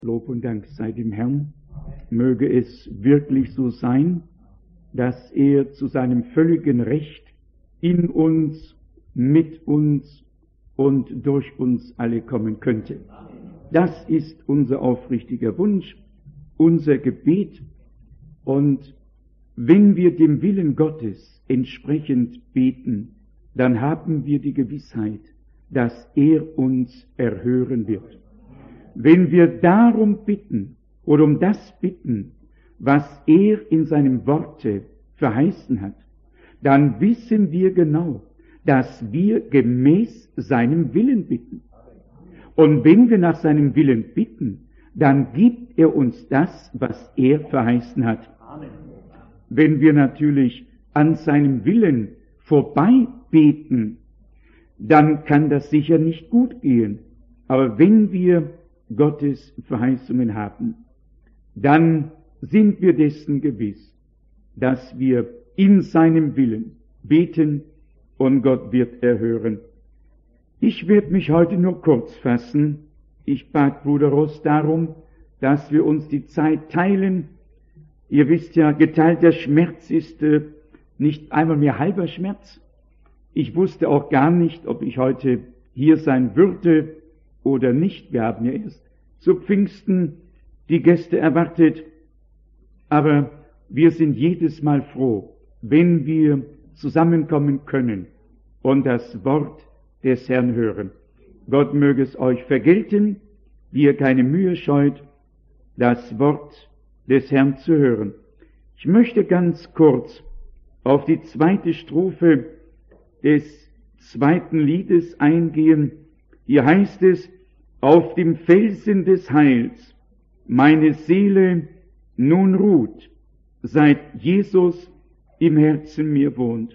Lob und Dank sei dem Herrn. Möge es wirklich so sein, dass er zu seinem völligen Recht in uns, mit uns und durch uns alle kommen könnte. Das ist unser aufrichtiger Wunsch, unser Gebet. Und wenn wir dem Willen Gottes entsprechend beten, dann haben wir die Gewissheit, dass er uns erhören wird. Wenn wir darum bitten oder um das bitten, was er in seinem Worte verheißen hat, dann wissen wir genau, dass wir gemäß seinem Willen bitten. Und wenn wir nach seinem Willen bitten, dann gibt er uns das, was er verheißen hat. Wenn wir natürlich an seinem Willen vorbei beten, dann kann das sicher nicht gut gehen. Aber wenn wir Gottes Verheißungen haben, dann sind wir dessen gewiss, dass wir in seinem Willen beten und Gott wird erhören. Ich werde mich heute nur kurz fassen. Ich bat Bruder Ross darum, dass wir uns die Zeit teilen. Ihr wisst ja, geteilter Schmerz ist nicht einmal mehr halber Schmerz. Ich wusste auch gar nicht, ob ich heute hier sein würde oder nicht. Wir haben ja erst zu Pfingsten die Gäste erwartet. Aber wir sind jedes Mal froh, wenn wir zusammenkommen können und das Wort des Herrn hören. Gott möge es euch vergelten, wie ihr keine Mühe scheut, das Wort des Herrn zu hören. Ich möchte ganz kurz auf die zweite Strophe des zweiten Liedes eingehen. Hier heißt es: Auf dem Felsen des Heils meine Seele nun ruht, seit Jesus im Herzen mir wohnt.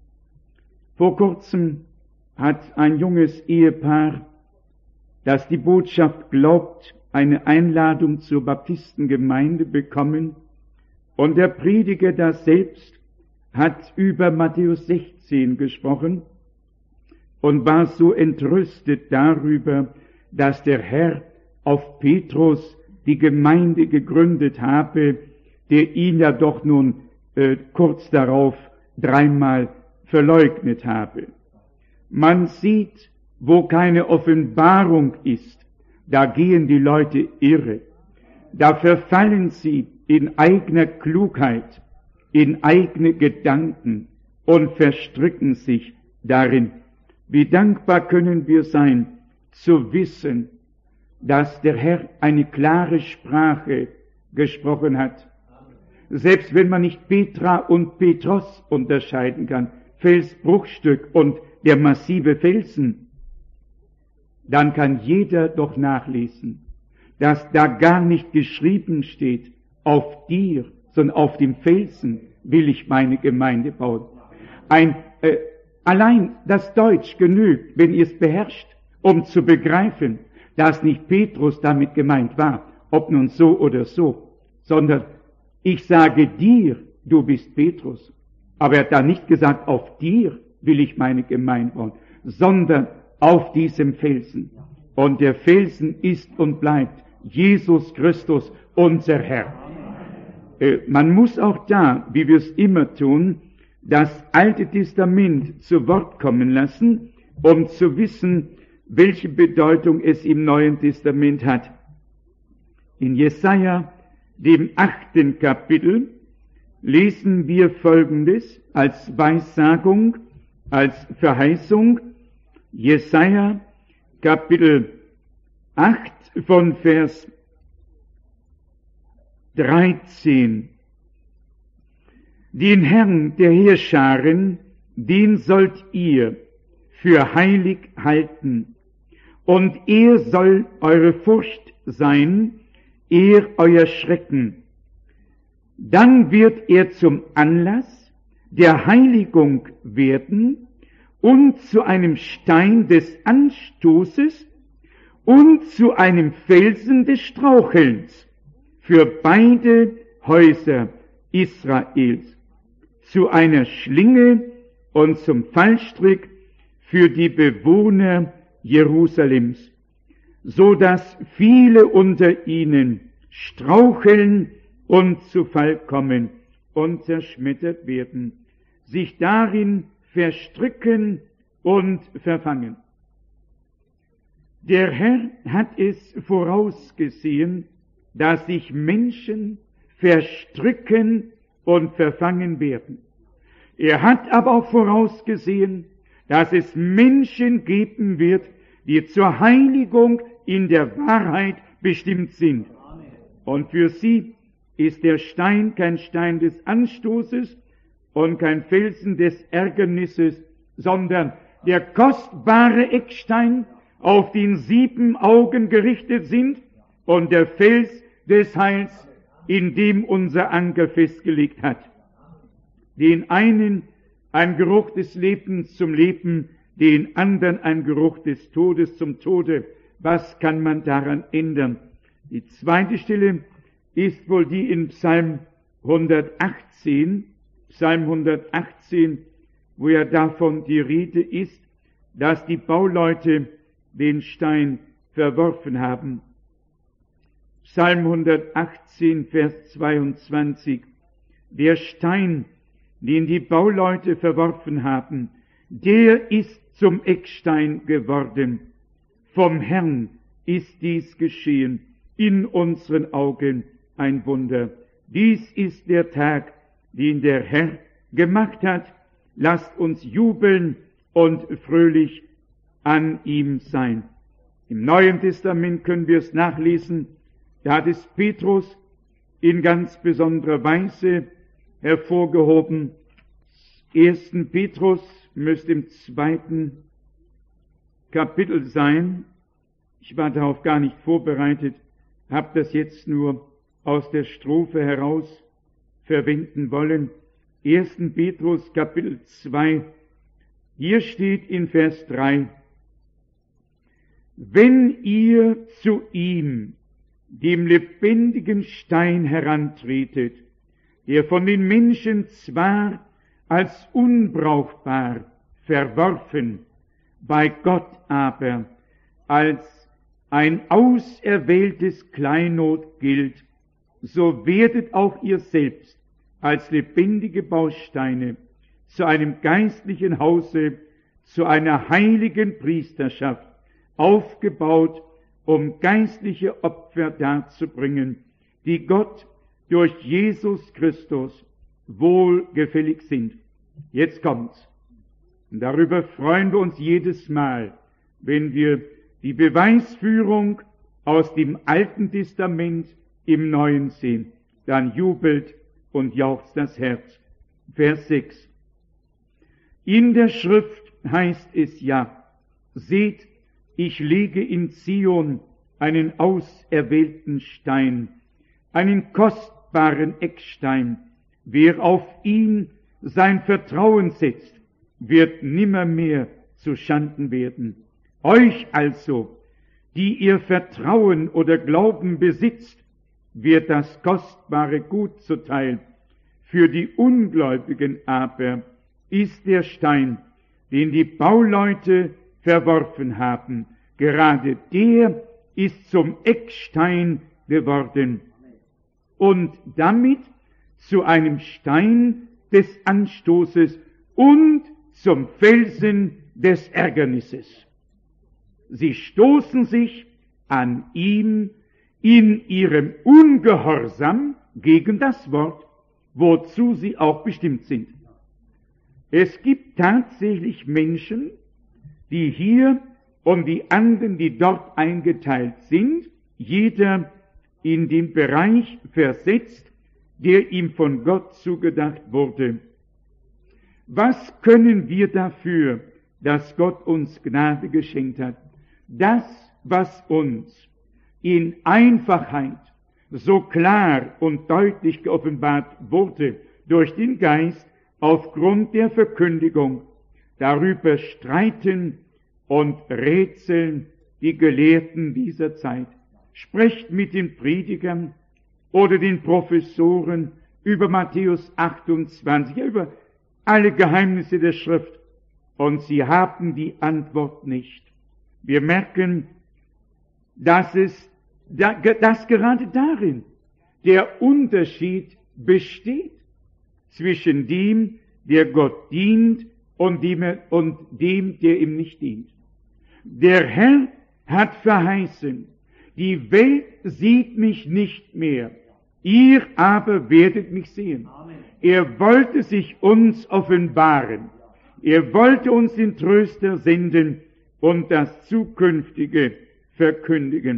Vor kurzem hat ein junges Ehepaar, das die Botschaft glaubt, eine Einladung zur Baptistengemeinde bekommen, und der Prediger da selbst hat über Matthäus 16 gesprochen und war so entrüstet darüber, dass der Herr auf Petrus die Gemeinde gegründet habe, der ihn ja doch nun kurz darauf dreimal verleugnet habe. Man sieht, wo keine Offenbarung ist, da gehen die Leute irre. Da verfallen sie in eigener Klugheit, in eigene Gedanken und verstricken sich darin. Wie dankbar können wir sein, zu wissen, dass der Herr eine klare Sprache gesprochen hat. Selbst wenn man nicht Petra und Petros unterscheiden kann, Felsbruchstück und der massive Felsen, dann kann jeder doch nachlesen, dass da gar nicht geschrieben steht, auf dir, sondern auf dem Felsen will ich meine Gemeinde bauen. Allein das Deutsch genügt, wenn ihr es beherrscht, um zu begreifen, dass nicht Petrus damit gemeint war, ob nun so oder so, sondern ich sage dir, du bist Petrus. Aber er hat da nicht gesagt, auf dir will ich meine Gemeinde bauen, sondern auf diesem Felsen. Und der Felsen ist und bleibt Jesus Christus, unser Herr. Man muss auch da, wie wir es immer tun, das Alte Testament zu Wort kommen lassen, um zu wissen, welche Bedeutung es im Neuen Testament hat. In Jesaja, dem 8. Kapitel, lesen wir Folgendes als Weissagung, als Verheißung. Jesaja, Kapitel 8 von Vers 13. Den Herrn der Heerscharen, den sollt ihr für heilig halten, und er soll eure Furcht sein, er euer Schrecken. Dann wird er zum Anlass der Heiligung werden und zu einem Stein des Anstoßes und zu einem Felsen des Strauchelns für beide Häuser Israels, zu einer Schlinge und zum Fallstrick für die Bewohner Jerusalems. so dass viele unter ihnen straucheln und zu Fall kommen und zerschmettert werden, sich darin verstricken und verfangen. Der Herr hat es vorausgesehen, dass sich Menschen verstricken und verfangen werden. Er hat aber auch vorausgesehen, dass es Menschen geben wird, die zur Heiligung in der Wahrheit bestimmt sind. Und für sie ist der Stein kein Stein des Anstoßes und kein Felsen des Ärgernisses, sondern der kostbare Eckstein, auf den 7 Augen gerichtet sind, und der Fels des Heils, in dem unser Anker festgelegt hat. Den einen ein Geruch des Lebens zum Leben, den anderen ein Geruch des Todes zum Tode. Was kann man daran ändern? Die zweite Stelle ist wohl die in Psalm 118, wo ja davon die Rede ist, dass die Bauleute den Stein verworfen haben. Psalm 118, Vers 22. Der Stein, den die Bauleute verworfen haben, der ist zum Eckstein geworden. Vom Herrn ist dies geschehen, in unseren Augen ein Wunder. Dies ist der Tag, den der Herr gemacht hat. Lasst uns jubeln und fröhlich an ihm sein. Im Neuen Testament können wir es nachlesen. Da hat es Petrus in ganz besonderer Weise hervorgehoben. 1. Petrus müsste im 2. Kapitel sein. Ich war darauf gar nicht vorbereitet, habe das jetzt nur aus der Strophe heraus verwenden wollen. 1. Petrus Kapitel 2. Hier steht in Vers 3: Wenn ihr zu ihm, dem lebendigen Stein, herantretet, der von den Menschen zwar als unbrauchbar verworfen, bei Gott aber als ein auserwähltes Kleinod gilt, so werdet auch ihr selbst als lebendige Bausteine zu einem geistlichen Hause, zu einer heiligen Priesterschaft, aufgebaut, um geistliche Opfer darzubringen, die Gott durch Jesus Christus wohlgefällig sind. Jetzt kommt's. Und darüber freuen wir uns jedes Mal, wenn wir die Beweisführung aus dem Alten Testament im Neuen sehen. Dann jubelt und jauchzt das Herz. Vers 6. In der Schrift heißt es ja: Seht, ich lege in Zion einen auserwählten Stein, einen kostbaren Eckstein. Wer auf ihn sein Vertrauen setzt, wird nimmermehr zu Schanden werden. Euch also, die ihr Vertrauen oder Glauben besitzt, wird das kostbare Gut zuteil. Für die Ungläubigen aber ist der Stein, den die Bauleute verworfen haben, gerade der ist zum Eckstein geworden und damit zu einem Stein des Anstoßes und zum Felsen des Ärgernisses. Sie stoßen sich an ihm in ihrem Ungehorsam gegen das Wort, wozu sie auch bestimmt sind. Es gibt tatsächlich Menschen, die hier und die anderen, die dort eingeteilt sind, jeder in den Bereich versetzt, der ihm von Gott zugedacht wurde. Was können wir dafür, dass Gott uns Gnade geschenkt hat? Das, was uns in Einfachheit so klar und deutlich geoffenbart wurde durch den Geist aufgrund der Verkündigung, darüber streiten und rätseln die Gelehrten dieser Zeit. Sprecht mit den Predigern oder den Professoren über Matthäus 28, über alle Geheimnisse der Schrift, und sie haben die Antwort nicht. Wir merken, dass gerade darin der Unterschied besteht zwischen dem, der Gott dient, und dem, der ihm nicht dient. Der Herr hat verheißen, die Welt sieht mich nicht mehr, ihr aber werdet mich sehen. Er wollte sich uns offenbaren. Er wollte uns den Tröster senden und das Zukünftige verkündigen.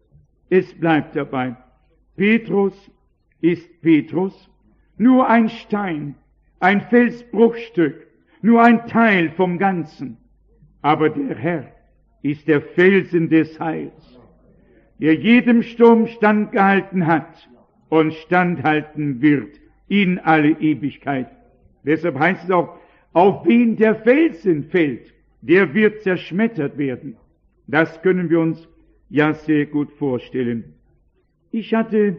Es bleibt dabei. Petrus ist Petrus, nur ein Stein, ein Felsbruchstück, nur ein Teil vom Ganzen. Aber der Herr ist der Felsen des Heils, der jedem Sturm standgehalten hat und standhalten wird in alle Ewigkeit. Deshalb heißt es auch, auf wen der Felsen fällt, der wird zerschmettert werden. Das können wir uns ja sehr gut vorstellen. Ich hatte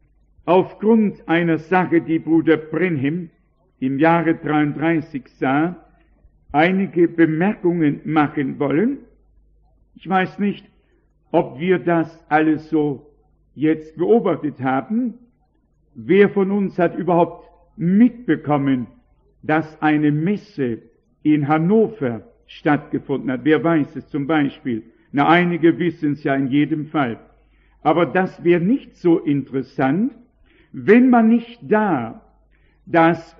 aufgrund einer Sache, die Bruder Brenhem im Jahre 33 sah, einige Bemerkungen machen wollen. Ich weiß nicht, ob wir das alles so jetzt beobachtet haben. Wer von uns hat überhaupt mitbekommen, dass eine Messe in Hannover stattgefunden hat? Wer weiß es zum Beispiel? Na, einige wissen es ja in jedem Fall. Aber das wäre nicht so interessant, wenn man nicht da das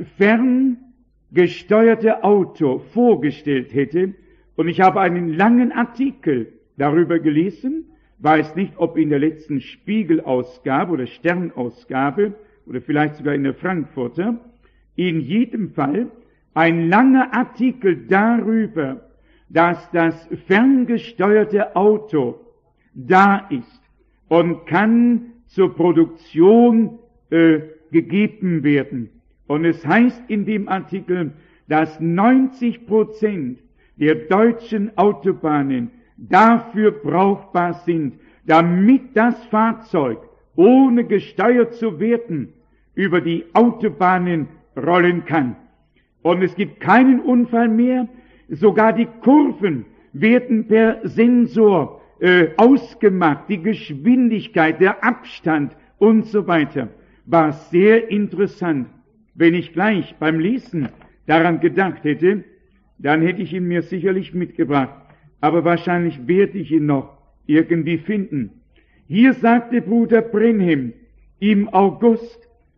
ferngesteuerte Auto vorgestellt hätte. Und ich habe einen langen Artikel darüber gelesen, weiß nicht, ob in der letzten Spiegelausgabe oder Sternausgabe oder vielleicht sogar in der Frankfurter, in jedem Fall ein langer Artikel darüber, dass das ferngesteuerte Auto da ist und kann zur Produktion gegeben werden. Und es heißt in dem Artikel, dass 90% der deutschen Autobahnen dafür brauchbar sind, damit das Fahrzeug, ohne gesteuert zu werden, über die Autobahnen rollen kann. Und es gibt keinen Unfall mehr, sogar die Kurven werden per Sensor ausgemacht, die Geschwindigkeit, der Abstand und so weiter. War sehr interessant. Wenn ich gleich beim Lesen daran gedacht hätte, dann hätte ich ihn mir sicherlich mitgebracht. Aber wahrscheinlich werde ich ihn noch irgendwie finden. Hier sagte Bruder Brenhem im August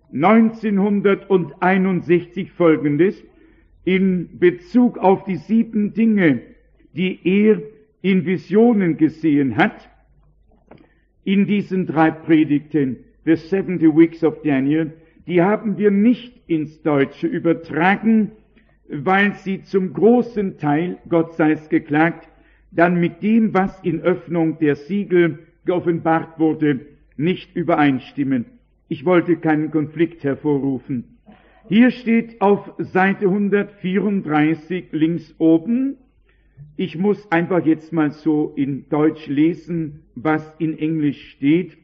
1961 Folgendes in Bezug auf die 7 Dinge, die er in Visionen gesehen hat, in diesen 3 Predigten, The 70 Weeks of Daniel. Die haben wir nicht ins Deutsche übertragen, weil sie zum großen Teil, Gott sei es geklagt, dann mit dem, was in Öffnung der Siegel geoffenbart wurde, nicht übereinstimmen. Ich wollte keinen Konflikt hervorrufen. Hier steht auf Seite 134 links oben, ich muss einfach jetzt mal so in Deutsch lesen, was in Englisch steht.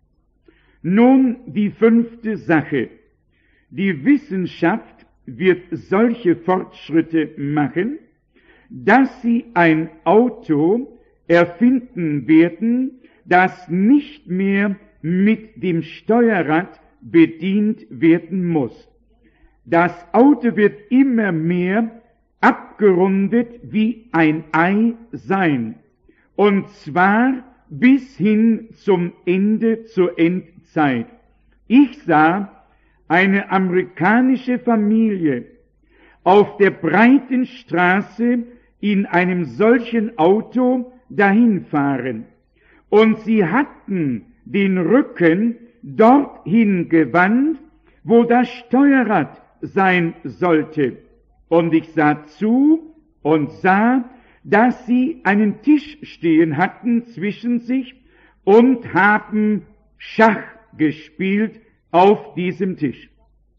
Nun die 5. Sache. Die Wissenschaft wird solche Fortschritte machen, dass sie ein Auto erfinden werden, das nicht mehr mit dem Steuerrad bedient werden muss. Das Auto wird immer mehr abgerundet wie ein Ei sein, und zwar bis hin zum Ende, zur Endzeit. Ich sah eine amerikanische Familie auf der breiten Straße in einem solchen Auto dahinfahren, und sie hatten den Rücken dorthin gewandt, wo das Steuerrad sein sollte. Und ich sah zu und sah, dass sie einen Tisch stehen hatten zwischen sich und haben Schach gespielt auf diesem Tisch.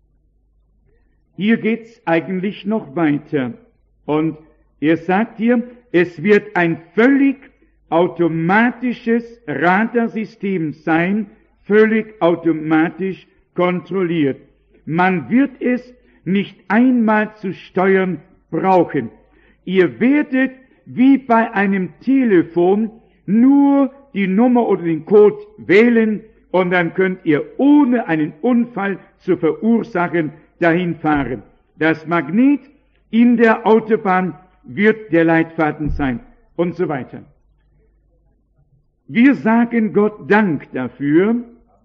Hier geht's eigentlich noch weiter. Und er sagt hier, es wird ein völlig automatisches Radarsystem sein, völlig automatisch kontrolliert. Man wird es nicht einmal zu steuern brauchen. Ihr werdet wie bei einem Telefon nur die Nummer oder den Code wählen und dann könnt ihr ohne einen Unfall zu verursachen dahin fahren. Das Magnet in der Autobahn wird der Leitfaden sein und so weiter. Wir sagen Gott Dank dafür,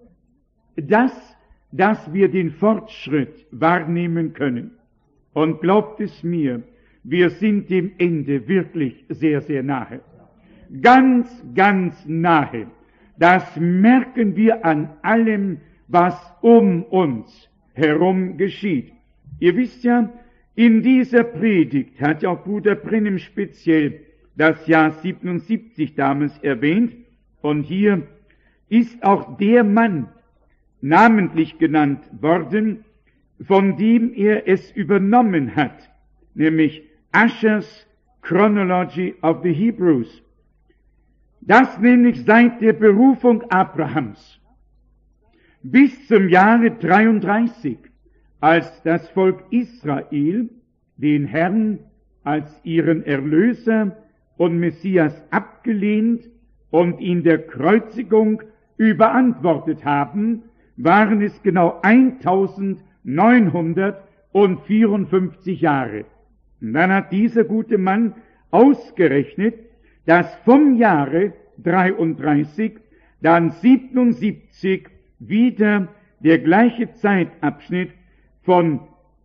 dass wir den Fortschritt wahrnehmen können. Und glaubt es mir, wir sind dem Ende wirklich sehr, sehr nahe. Ganz, ganz nahe. Das merken wir an allem, was um uns herum geschieht. Ihr wisst ja, in dieser Predigt hat ja auch Bruder Brennem speziell das Jahr 77 damals erwähnt. Und hier ist auch der Mann namentlich genannt worden, von dem er es übernommen hat, nämlich Ushers Chronology of the Hebrews. Das nämlich seit der Berufung Abrahams bis zum Jahre 33, als das Volk Israel den Herrn als ihren Erlöser und Messias abgelehnt und in der Kreuzigung überantwortet haben, waren es genau 1954 Jahre. Und dann hat dieser gute Mann ausgerechnet, dass vom Jahre 33 dann 77 wieder der gleiche Zeitabschnitt von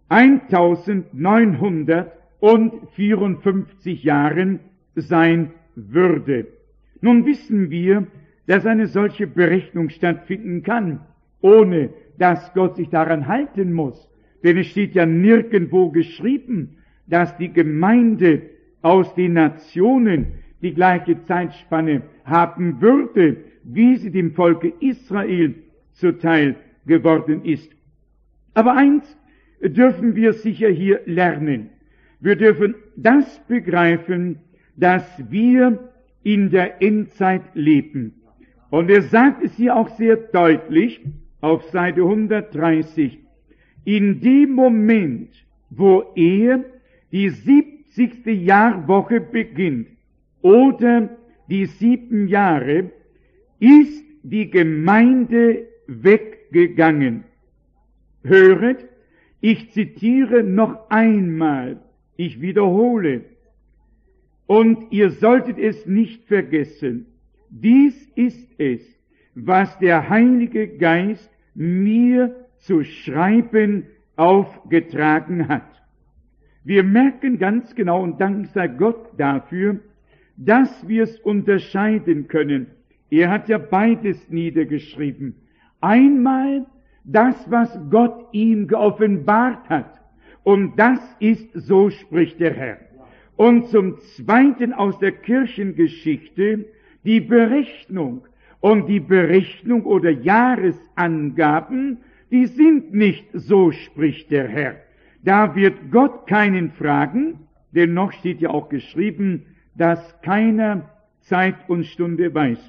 1954 Jahren sein würde. Nun wissen wir, dass eine solche Berechnung stattfinden kann, ohne dass Gott sich daran halten muss. Denn es steht ja nirgendwo geschrieben, dass die Gemeinde aus den Nationen die gleiche Zeitspanne haben würde, wie sie dem Volke Israel zuteil geworden ist. Aber eins dürfen wir sicher hier lernen. Wir dürfen das begreifen, dass wir in der Endzeit leben. Und er sagt es hier auch sehr deutlich auf Seite 130. In dem Moment, wo er die 70. Jahrwoche beginnt oder die 7 Jahre, ist die Gemeinde weggegangen. Höret, ich zitiere noch einmal, ich wiederhole, und ihr solltet es nicht vergessen. Dies ist es, was der Heilige Geist mir zu schreiben aufgetragen hat. Wir merken ganz genau, und Dank sei Gott dafür, dass wir es unterscheiden können. Er hat ja beides niedergeschrieben. Einmal das, was Gott ihm geoffenbart hat. Und das ist, so spricht der Herr. Und zum Zweiten aus der Kirchengeschichte die Berechnung. Und die Berechnung oder Jahresangaben, die sind nicht, so spricht der Herr. Da wird Gott keinen fragen, denn noch steht ja auch geschrieben, dass keiner Zeit und Stunde weiß.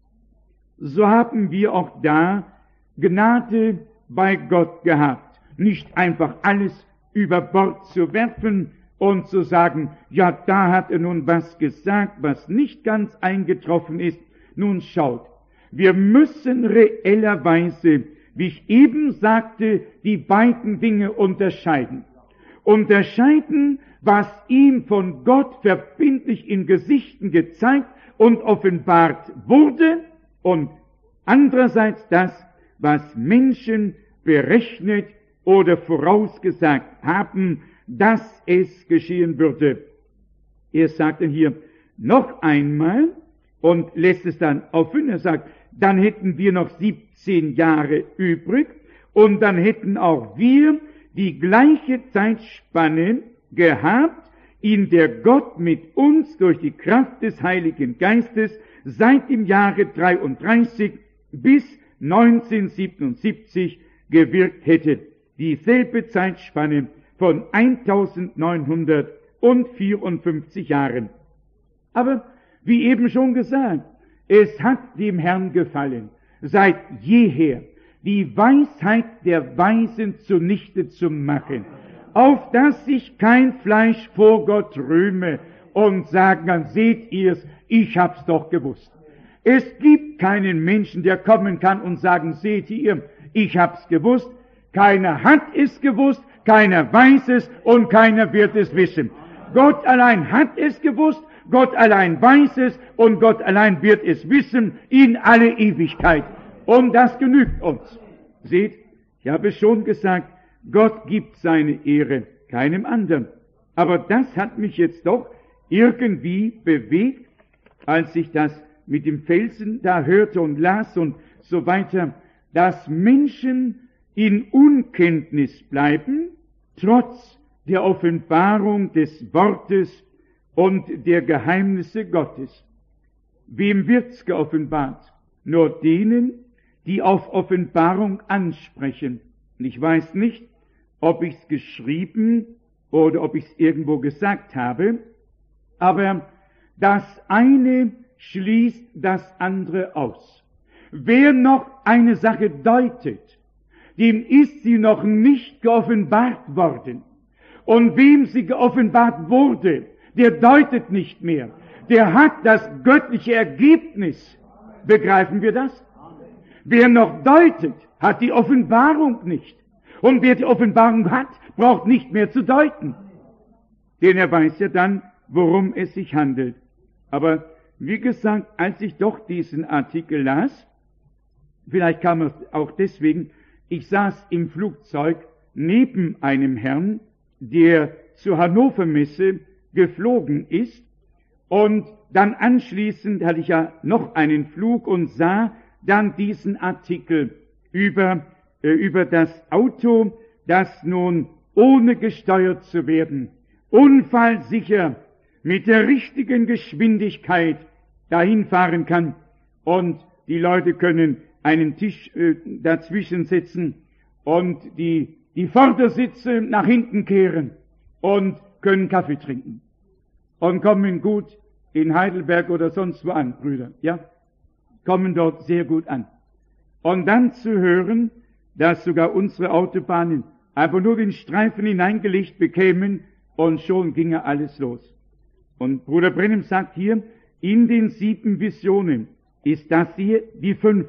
So haben wir auch da Gnade bei Gott gehabt, nicht einfach alles über Bord zu werfen und zu sagen, ja, da hat er nun was gesagt, was nicht ganz eingetroffen ist. Nun schaut, wir müssen reellerweise, wie ich eben sagte, die beiden Dinge unterscheiden. Unterscheiden, was ihm von Gott verbindlich in Gesichten gezeigt und offenbart wurde, und andererseits das, was Menschen berechnet oder vorausgesagt haben, dass es geschehen würde. Er sagt dann hier noch einmal und lässt es dann offen. Er sagt, dann hätten wir noch 17 Jahre übrig und dann hätten auch wir die gleiche Zeitspanne gehabt, in der Gott mit uns durch die Kraft des Heiligen Geistes seit dem Jahre 33 bis 1977 gewirkt hätte. Dieselbe Zeitspanne von 1954 Jahren. Aber wie eben schon gesagt, es hat dem Herrn gefallen, seit jeher die Weisheit der Weisen zunichte zu machen, auf dass sich kein Fleisch vor Gott rühme und sagen kann, seht ihr's, ich hab's doch gewusst. Es gibt keinen Menschen, der kommen kann und sagen, seht ihr, ich hab's gewusst. Keiner hat es gewusst, keiner weiß es und keiner wird es wissen. Gott allein hat es gewusst, Gott allein weiß es und Gott allein wird es wissen in alle Ewigkeit. Und das genügt uns. Seht, ich habe schon gesagt, Gott gibt seine Ehre keinem anderen. Aber das hat mich jetzt doch irgendwie bewegt, als ich das mit dem Felsen da hörte und las und so weiter, dass Menschen in Unkenntnis bleiben, trotz der Offenbarung des Wortes und der Geheimnisse Gottes. Wem wird's geoffenbart? Nur denen, die auf Offenbarung ansprechen. Und ich weiß nicht, ob ich's geschrieben oder ob ich's irgendwo gesagt habe, aber das eine schließt das andere aus. Wer noch eine Sache deutet, dem ist sie noch nicht geoffenbart worden. Und wem sie geoffenbart wurde, der deutet nicht mehr. Der hat das göttliche Ergebnis. Begreifen wir das? Wer noch deutet, hat die Offenbarung nicht. Und wer die Offenbarung hat, braucht nicht mehr zu deuten. Denn er weiß ja dann, worum es sich handelt. Aber wie gesagt, als ich doch diesen Artikel las, vielleicht kam es auch deswegen, ich saß im Flugzeug neben einem Herrn, der zur Hannover Messe geflogen ist, und dann anschließend hatte ich ja noch einen Flug und sah dann diesen Artikel über das Auto, das nun ohne gesteuert zu werden, unfallsicher mit der richtigen Geschwindigkeit dahin fahren kann, und die Leute können einen Tisch dazwischen setzen und die Vordersitze nach hinten kehren und können Kaffee trinken und kommen gut in Heidelberg oder sonst wo an, Brüder, ja, kommen dort sehr gut an. Und dann zu hören, dass sogar unsere Autobahnen einfach nur den Streifen hineingelegt bekämen und schon ginge alles los. Und Bruder Branham sagt hier, in den 7 Visionen ist das hier die 5.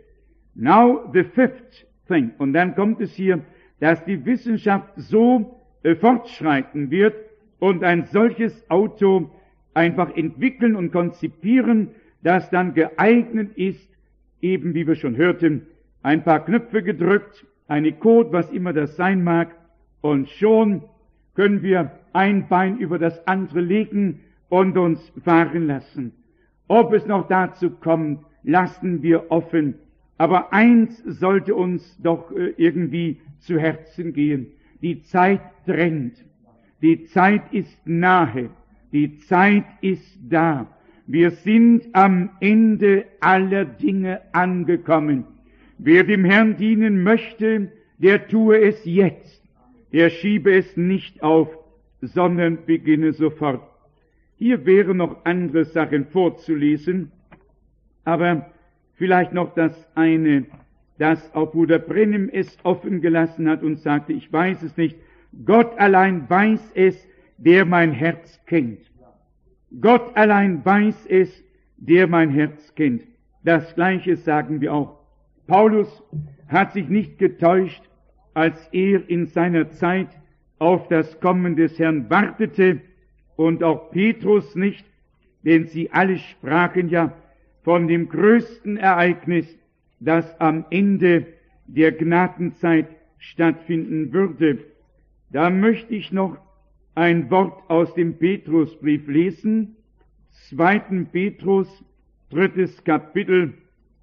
Now the 5th thing. Und dann kommt es hier, dass die Wissenschaft so fortschreiten wird und ein solches Auto einfach entwickeln und konzipieren, das dann geeignet ist, eben wie wir schon hörten, ein paar Knöpfe gedrückt, eine Code, was immer das sein mag, und schon können wir ein Bein über das andere legen und uns fahren lassen. Ob es noch dazu kommt, lassen wir offen. Aber eins sollte uns doch irgendwie zu Herzen gehen. Die Zeit drängt. Die Zeit ist nahe. Die Zeit ist da. Wir sind am Ende aller Dinge angekommen. Wer dem Herrn dienen möchte, der tue es jetzt. Der schiebe es nicht auf, sondern beginne sofort. Hier wären noch andere Sachen vorzulesen, aber vielleicht noch das eine, dass auch Bruder Branham es offen gelassen hat und sagte, ich weiß es nicht, Gott allein weiß es, der mein Herz kennt. Gott allein weiß es, der mein Herz kennt. Das Gleiche sagen wir auch. Paulus hat sich nicht getäuscht, als er in seiner Zeit auf das Kommen des Herrn wartete, und auch Petrus nicht, denn sie alle sprachen ja von dem größten Ereignis, das am Ende der Gnadenzeit stattfinden würde. Da möchte ich noch ein Wort aus dem Petrusbrief lesen, 2. Petrus, 3. Kapitel.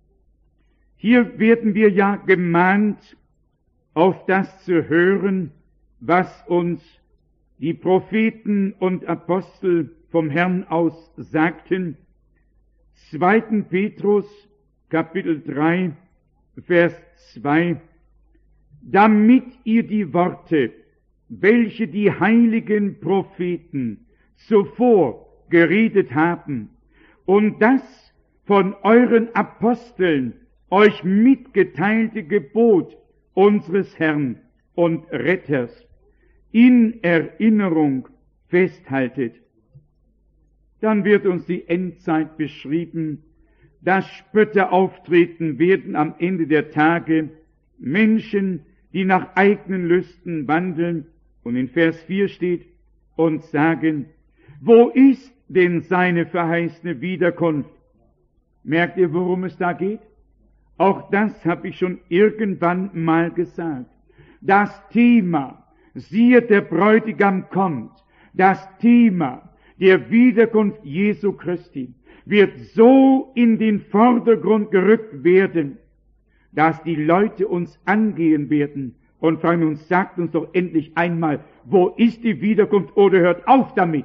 Hier werden wir ja gemahnt, auf das zu hören, was uns die Propheten und Apostel vom Herrn aus sagten. 2. Petrus, Kapitel 3, Vers 2. Damit ihr die Worte, welche die heiligen Propheten zuvor geredet haben, und das von euren Aposteln euch mitgeteilte Gebot unseres Herrn und Retters in Erinnerung festhaltet. Dann wird uns die Endzeit beschrieben, dass Spötter auftreten werden am Ende der Tage, Menschen, die nach eigenen Lüsten wandeln, und in Vers 4 steht, und sagen, wo ist denn seine verheißene Wiederkunft? Merkt ihr, worum es da geht? Auch das habe ich schon irgendwann mal gesagt. Das Thema, siehe, der Bräutigam kommt, das Thema der Wiederkunft Jesu Christi wird so in den Vordergrund gerückt werden, dass die Leute uns angehen werden und fragen uns, sagt uns doch endlich einmal, wo ist die Wiederkunft, oder hört auf damit.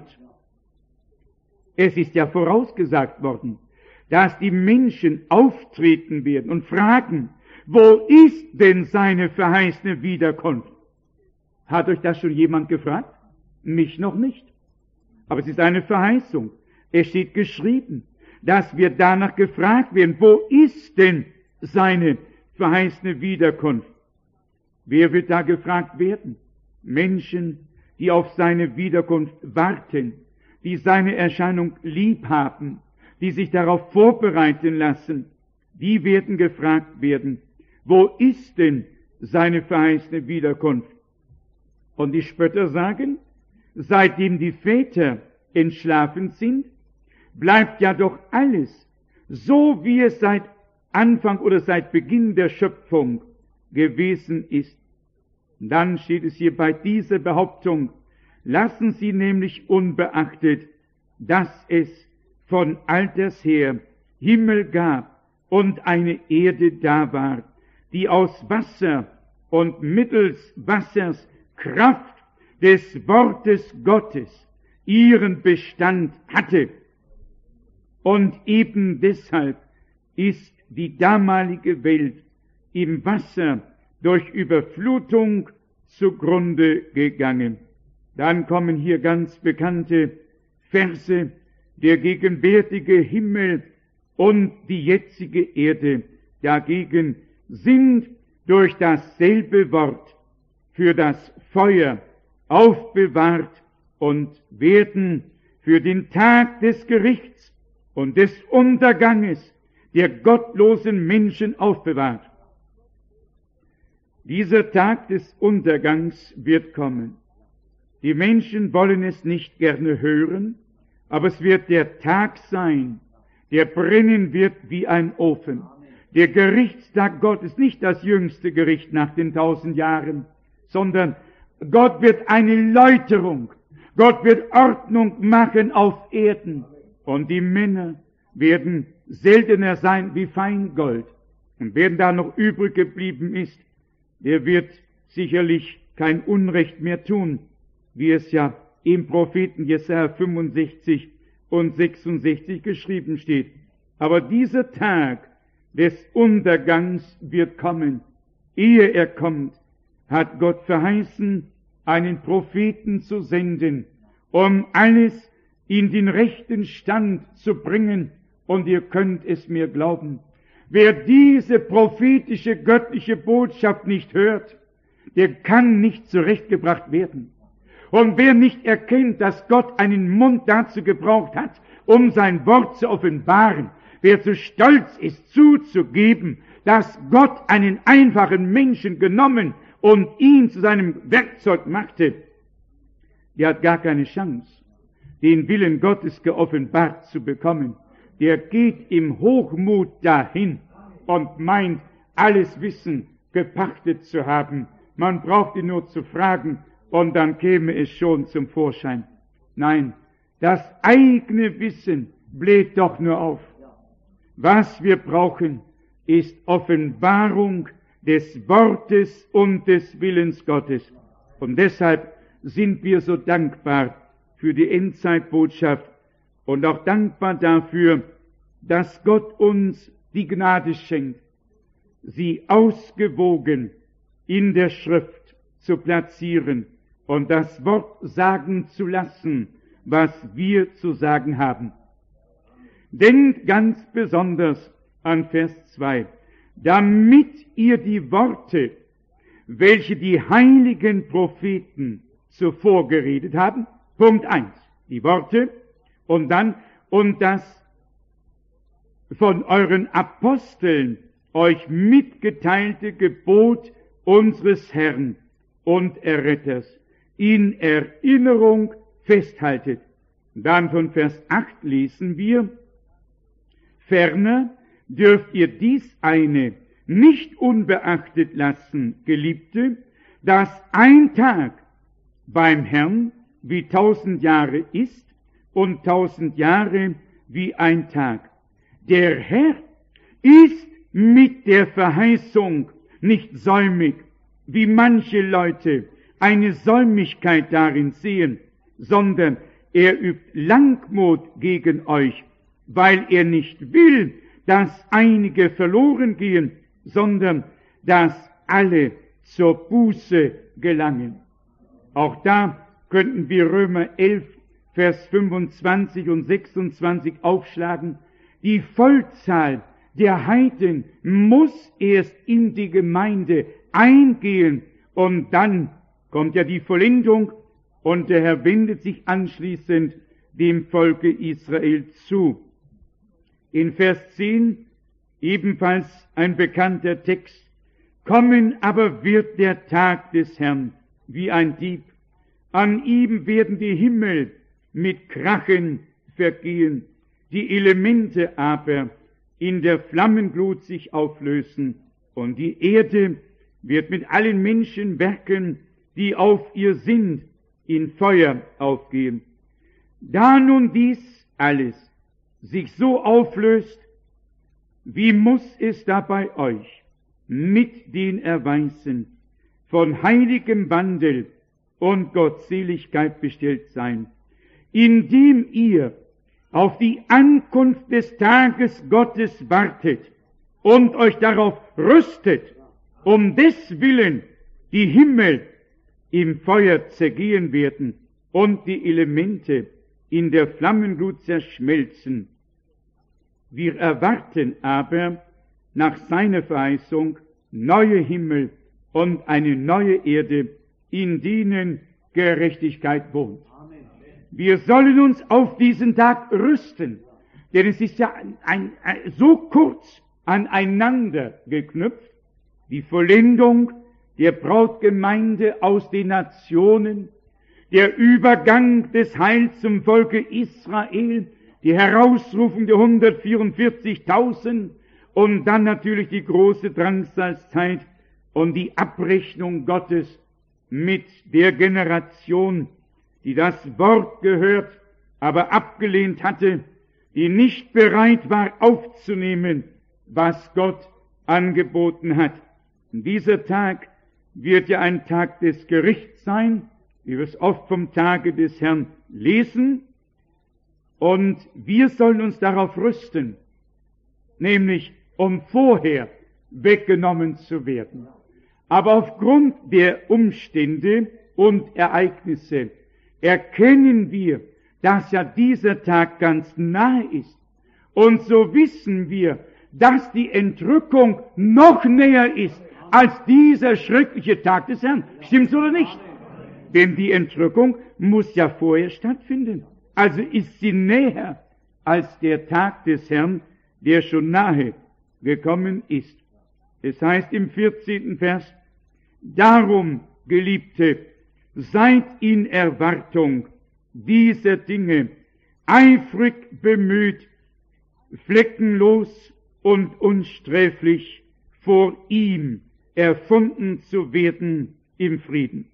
Es ist ja vorausgesagt worden, dass die Menschen auftreten werden und fragen, wo ist denn seine verheißene Wiederkunft? Hat euch das schon jemand gefragt? Mich noch nicht. Aber es ist eine Verheißung. Es steht geschrieben, dass wir danach gefragt werden, wo ist denn seine verheißene Wiederkunft? Wer wird da gefragt werden? Menschen, die auf seine Wiederkunft warten, die seine Erscheinung lieb haben, die sich darauf vorbereiten lassen, die werden gefragt werden, wo ist denn seine verheißene Wiederkunft? Und die Spötter sagen, seitdem die Väter entschlafen sind, bleibt ja doch alles so, wie es seit Anfang oder seit Beginn der Schöpfung gewesen ist. Dann steht es hier bei dieser Behauptung, lassen Sie nämlich unbeachtet, dass es von alters her Himmel gab und eine Erde da war, die aus Wasser und mittels Wassers Kraft des Wortes Gottes ihren Bestand hatte. Und eben deshalb ist die damalige Welt im Wasser durch Überflutung zugrunde gegangen. Dann kommen hier ganz bekannte Verse, der gegenwärtige Himmel und die jetzige Erde dagegen sind durch dasselbe Wort für das Feuer aufbewahrt und werden für den Tag des Gerichts und des Unterganges der gottlosen Menschen aufbewahrt. Dieser Tag des Untergangs wird kommen. Die Menschen wollen es nicht gerne hören, aber es wird der Tag sein, der brennen wird wie ein Ofen. Der Gerichtstag Gottes, nicht das jüngste Gericht nach den 1000 Jahren, sondern Gott wird eine Läuterung, Gott wird Ordnung machen auf Erden. Und die Männer werden seltener sein wie Feingold. Und wer da noch übrig geblieben ist, der wird sicherlich kein Unrecht mehr tun, wie es ja im Propheten Jesaja 65 und 66 geschrieben steht. Aber dieser Tag des Untergangs wird kommen. Ehe er kommt, hat Gott verheißen, einen Propheten zu senden, um alles in den rechten Stand zu bringen. Und ihr könnt es mir glauben, wer diese prophetische göttliche Botschaft nicht hört, der kann nicht zurechtgebracht werden. Und wer nicht erkennt, dass Gott einen Mund dazu gebraucht hat, um sein Wort zu offenbaren, wer zu stolz ist zuzugeben, dass Gott einen einfachen Menschen genommen und ihn zu seinem Werkzeug machte, der hat gar keine Chance, den Willen Gottes geoffenbart zu bekommen. Der geht im Hochmut dahin und meint, alles Wissen gepachtet zu haben. Man braucht ihn nur zu fragen, und dann käme es schon zum Vorschein. Nein, das eigene Wissen bläht doch nur auf. Was wir brauchen, ist Offenbarung des Wortes und des Willens Gottes. Und deshalb sind wir so dankbar für die Endzeitbotschaft und auch dankbar dafür, dass Gott uns die Gnade schenkt, sie ausgewogen in der Schrift zu platzieren und das Wort sagen zu lassen, was wir zu sagen haben. Denkt ganz besonders an Vers 2, damit ihr die Worte, welche die heiligen Propheten zuvor geredet haben, Punkt 1, die Worte, und dann, und das von euren Aposteln euch mitgeteilte Gebot unseres Herrn und Erretters in Erinnerung festhaltet. Dann von Vers 8 lesen wir: Ferner dürft ihr dies eine nicht unbeachtet lassen, Geliebte, dass ein Tag beim Herrn wie 1000 Jahre ist und 1000 Jahre wie ein Tag. Der Herr ist mit der Verheißung nicht säumig, wie manche Leute eine Säumigkeit darin sehen, sondern er übt Langmut gegen euch, weil er nicht will, dass einige verloren gehen, sondern dass alle zur Buße gelangen. Auch da könnten wir Römer 11, Vers 25 und 26 aufschlagen. Die Vollzahl der Heiden muss erst in die Gemeinde eingehen und dann kommt ja die Vollendung und der Herr wendet sich anschließend dem Volke Israel zu. In Vers 10 ebenfalls ein bekannter Text: Kommen aber wird der Tag des Herrn wie ein Dieb. An ihm werden die Himmel mit Krachen vergehen, die Elemente aber in der Flammenglut sich auflösen, und die Erde wird mit allen Menschenwerken, die auf ihr sind, in Feuer aufgehen. Da nun dies alles sich so auflöst, wie muss es da bei euch mit den Erweisen von heiligem Wandel und Gottseligkeit bestellt sein, indem ihr auf die Ankunft des Tages Gottes wartet und euch darauf rüstet, um des Willen die Himmel im Feuer zergehen werden und die Elemente in der Flammenglut zerschmelzen. Wir erwarten aber nach seiner Verheißung neue Himmel und eine neue Erde, in denen Gerechtigkeit wohnt. Wir sollen uns auf diesen Tag rüsten, denn es ist ja so kurz aneinander geknüpft, die Vollendung der Brautgemeinde aus den Nationen, der Übergang des Heils zum Volke Israel, die Herausrufung der 144.000 und dann natürlich die große Drangsalzzeit und die Abrechnung Gottes mit der Generation, die das Wort gehört, aber abgelehnt hatte, die nicht bereit war aufzunehmen, was Gott angeboten hat. Und dieser Tag wird ja ein Tag des Gerichts sein, wie wir es oft vom Tage des Herrn lesen. Und wir sollen uns darauf rüsten, nämlich um vorher weggenommen zu werden. Aber aufgrund der Umstände und Ereignisse erkennen wir, dass ja dieser Tag ganz nahe ist. Und so wissen wir, dass die Entrückung noch näher ist als dieser schreckliche Tag des Herrn. Stimmt's oder nicht? Denn die Entrückung muss ja vorher stattfinden. Also ist sie näher als der Tag des Herrn, der schon nahe gekommen ist. Es heißt im 14. Vers: Darum, Geliebte, seid in Erwartung dieser Dinge eifrig bemüht, fleckenlos und unsträflich vor ihm erfunden zu werden im Frieden.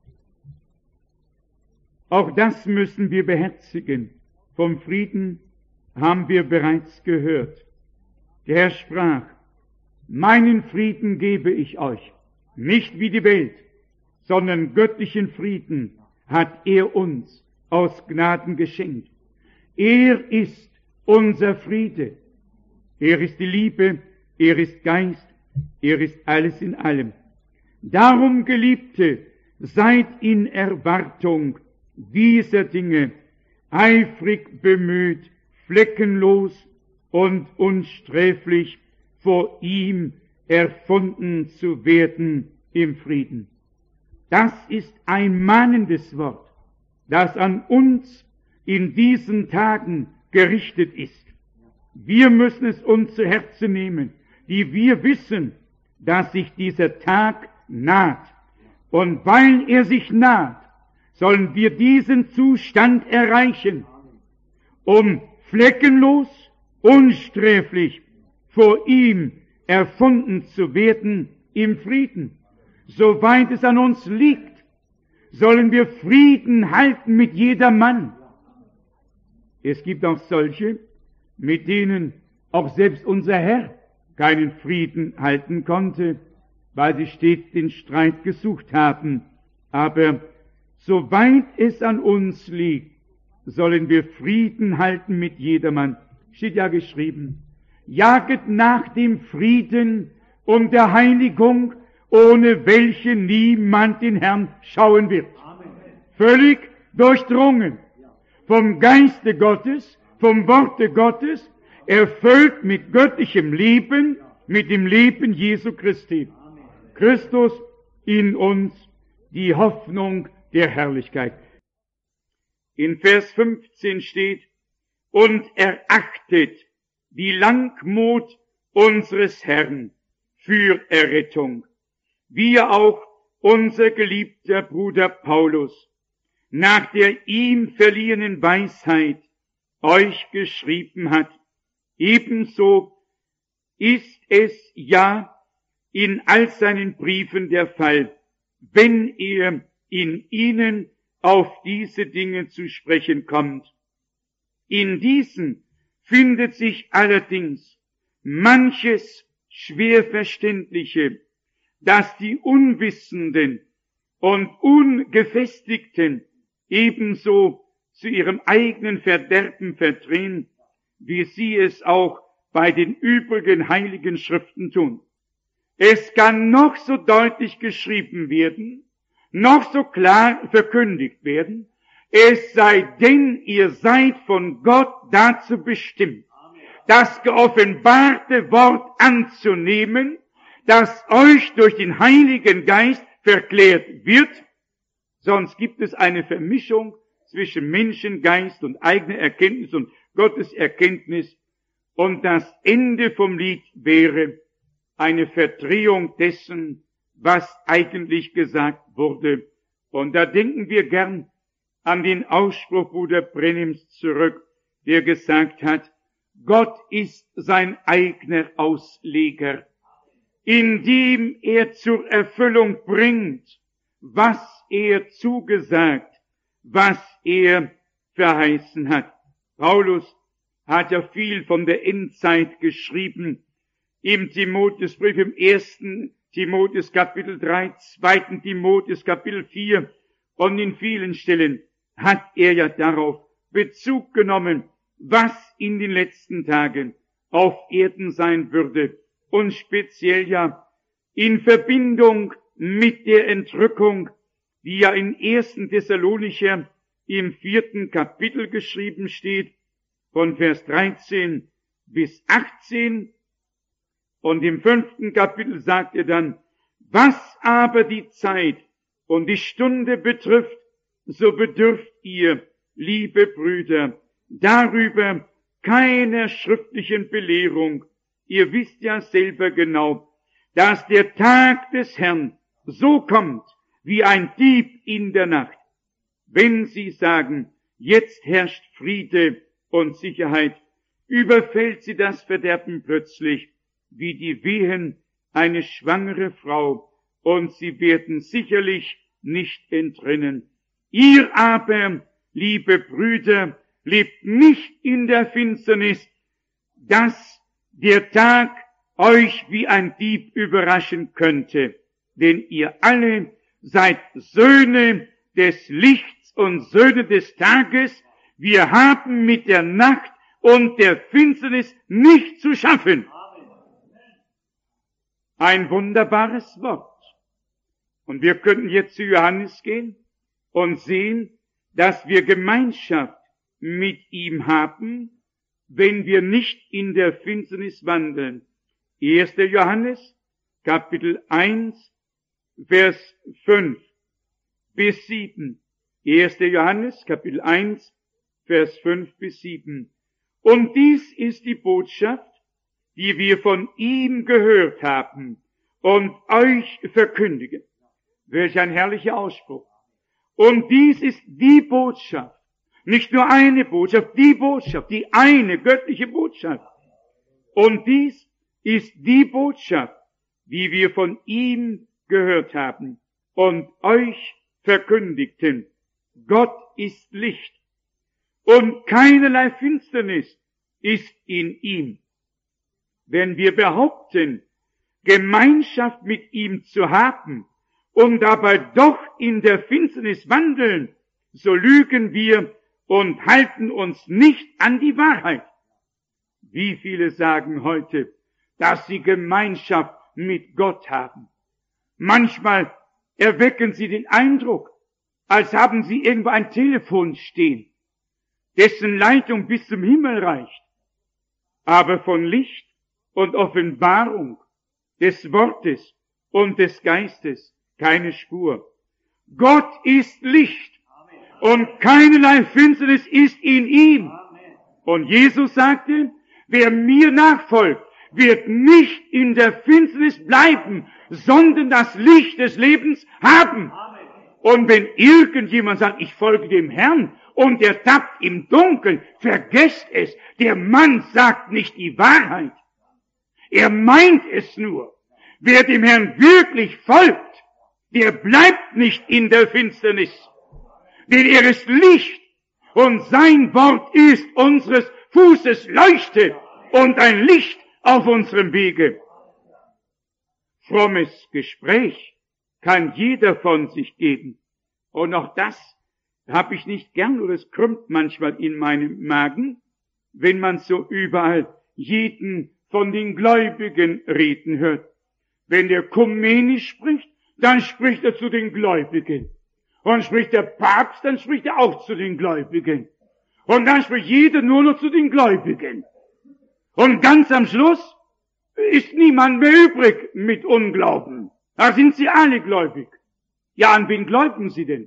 Auch das müssen wir beherzigen. Vom Frieden haben wir bereits gehört. Der Herr sprach: Meinen Frieden gebe ich euch, nicht wie die Welt, sondern göttlichen Frieden hat er uns aus Gnaden geschenkt. Er ist unser Friede. Er ist die Liebe, er ist Geist, er ist alles in allem. Darum, Geliebte, seid in Erwartung dieser Dinge, eifrig bemüht, fleckenlos und unsträflich vor ihm erfunden zu werden im Frieden. Das ist ein mahnendes Wort, das an uns in diesen Tagen gerichtet ist. Wir müssen es uns zu Herzen nehmen, die wir wissen, dass sich dieser Tag naht. Und weil er sich naht, sollen wir diesen Zustand erreichen, um fleckenlos, unsträflich vor ihm erfunden zu werden im Frieden. Soweit es an uns liegt, sollen wir Frieden halten mit jedermann. Es gibt auch solche, mit denen auch selbst unser Herr keinen Frieden halten konnte, weil sie stets den Streit gesucht haben. Aber soweit es an uns liegt, sollen wir Frieden halten mit jedermann. Steht ja geschrieben, jaget nach dem Frieden und der Heiligung, ohne welche niemand den Herrn schauen wird. Amen. Völlig durchdrungen vom Geiste Gottes, vom Worte Gottes, erfüllt mit göttlichem Leben, mit dem Leben Jesu Christi. Amen. Christus in uns, die Hoffnung der Herrlichkeit. In Vers 15 steht, und erachtet die Langmut unseres Herrn für Errettung, wie auch unser geliebter Bruder Paulus nach der ihm verliehenen Weisheit euch geschrieben hat. Ebenso ist es ja in all seinen Briefen der Fall, wenn er in ihnen auf diese Dinge zu sprechen kommt. In diesen findet sich allerdings manches Schwerverständliche, das die Unwissenden und Ungefestigten ebenso zu ihrem eigenen Verderben verdrehen, wie sie es auch bei den übrigen heiligen Schriften tun. Es kann noch so deutlich geschrieben werden, noch so klar verkündigt werden, es sei denn, ihr seid von Gott dazu bestimmt, das geoffenbarte Wort anzunehmen, das euch durch den Heiligen Geist verklärt wird, sonst gibt es eine Vermischung zwischen Menschengeist und eigener Erkenntnis und Gottes Erkenntnis, und das Ende vom Lied wäre eine Verdrehung dessen, was eigentlich gesagt wurde. Und da denken wir gern an den Ausspruch Bruder Brennims zurück, der gesagt hat, Gott ist sein eigener Ausleger, indem er zur Erfüllung bringt, was er zugesagt, was er verheißen hat. Paulus hat ja viel von der Endzeit geschrieben, im Timotheusbrief, im 1. Timotheus Kapitel 3, 2. Timotheus Kapitel 4 und in vielen Stellen hat er ja darauf Bezug genommen, was in den letzten Tagen auf Erden sein würde und speziell ja in Verbindung mit der Entrückung, die ja in 1. Thessalonicher im 4. Kapitel geschrieben steht, von Vers 13 bis 18. Und im 5. Kapitel sagt er dann, was aber die Zeit und die Stunde betrifft, so bedürft ihr, liebe Brüder, darüber keiner schriftlichen Belehrung. Ihr wisst ja selber genau, dass der Tag des Herrn so kommt wie ein Dieb in der Nacht. Wenn sie sagen, jetzt herrscht Friede und Sicherheit, überfällt sie das Verderben plötzlich, wie die Wehen eine schwangere Frau, und sie werden sicherlich nicht entrinnen. Ihr aber, liebe Brüder, lebt nicht in der Finsternis, dass der Tag euch wie ein Dieb überraschen könnte, denn ihr alle seid Söhne des Lichts und Söhne des Tages. Wir haben mit der Nacht und der Finsternis nicht zu schaffen. Ein wunderbares Wort. Und wir könnten jetzt zu Johannes gehen und sehen, dass wir Gemeinschaft mit ihm haben, wenn wir nicht in der Finsternis wandeln. 1. Johannes, Kapitel 1, Vers 5 bis 7. 1. Johannes, Kapitel 1, Vers 5 bis 7. Und dies ist die Botschaft, die wir von ihm gehört haben und euch verkündigen. Welch ein herrlicher Ausspruch. Und dies ist die Botschaft, nicht nur eine Botschaft, die eine göttliche Botschaft. Und dies ist die Botschaft, die wir von ihm gehört haben und euch verkündigten. Gott ist Licht und keinerlei Finsternis ist in ihm. Wenn wir behaupten, Gemeinschaft mit ihm zu haben und dabei doch in der Finsternis wandeln, so lügen wir und halten uns nicht an die Wahrheit. Wie viele sagen heute, dass sie Gemeinschaft mit Gott haben? Manchmal erwecken sie den Eindruck, als haben sie irgendwo ein Telefon stehen, dessen Leitung bis zum Himmel reicht, aber von Licht und Offenbarung des Wortes und des Geistes keine Spur. Gott ist Licht und keinerlei Finsternis ist in ihm. Und Jesus sagte, wer mir nachfolgt, wird nicht in der Finsternis bleiben, sondern das Licht des Lebens haben. Und wenn irgendjemand sagt, ich folge dem Herrn, und er tappt im Dunkeln, vergesst es, der Mann sagt nicht die Wahrheit. Er meint es nur. Wer dem Herrn wirklich folgt, der bleibt nicht in der Finsternis. Denn er ist Licht und sein Wort ist unseres Fußes Leuchte und ein Licht auf unserem Wege. Frommes Gespräch kann jeder von sich geben. Und auch das habe ich nicht gern, oder es krümmt manchmal in meinem Magen, wenn man so überall jeden von den Gläubigen reden hört. Wenn der Ökumenisch spricht, dann spricht er zu den Gläubigen. Und spricht der Papst, dann spricht er auch zu den Gläubigen. Und dann spricht jeder nur noch zu den Gläubigen. Und ganz am Schluss ist niemand mehr übrig mit Unglauben. Da sind sie alle gläubig. Ja, an wen glauben sie denn?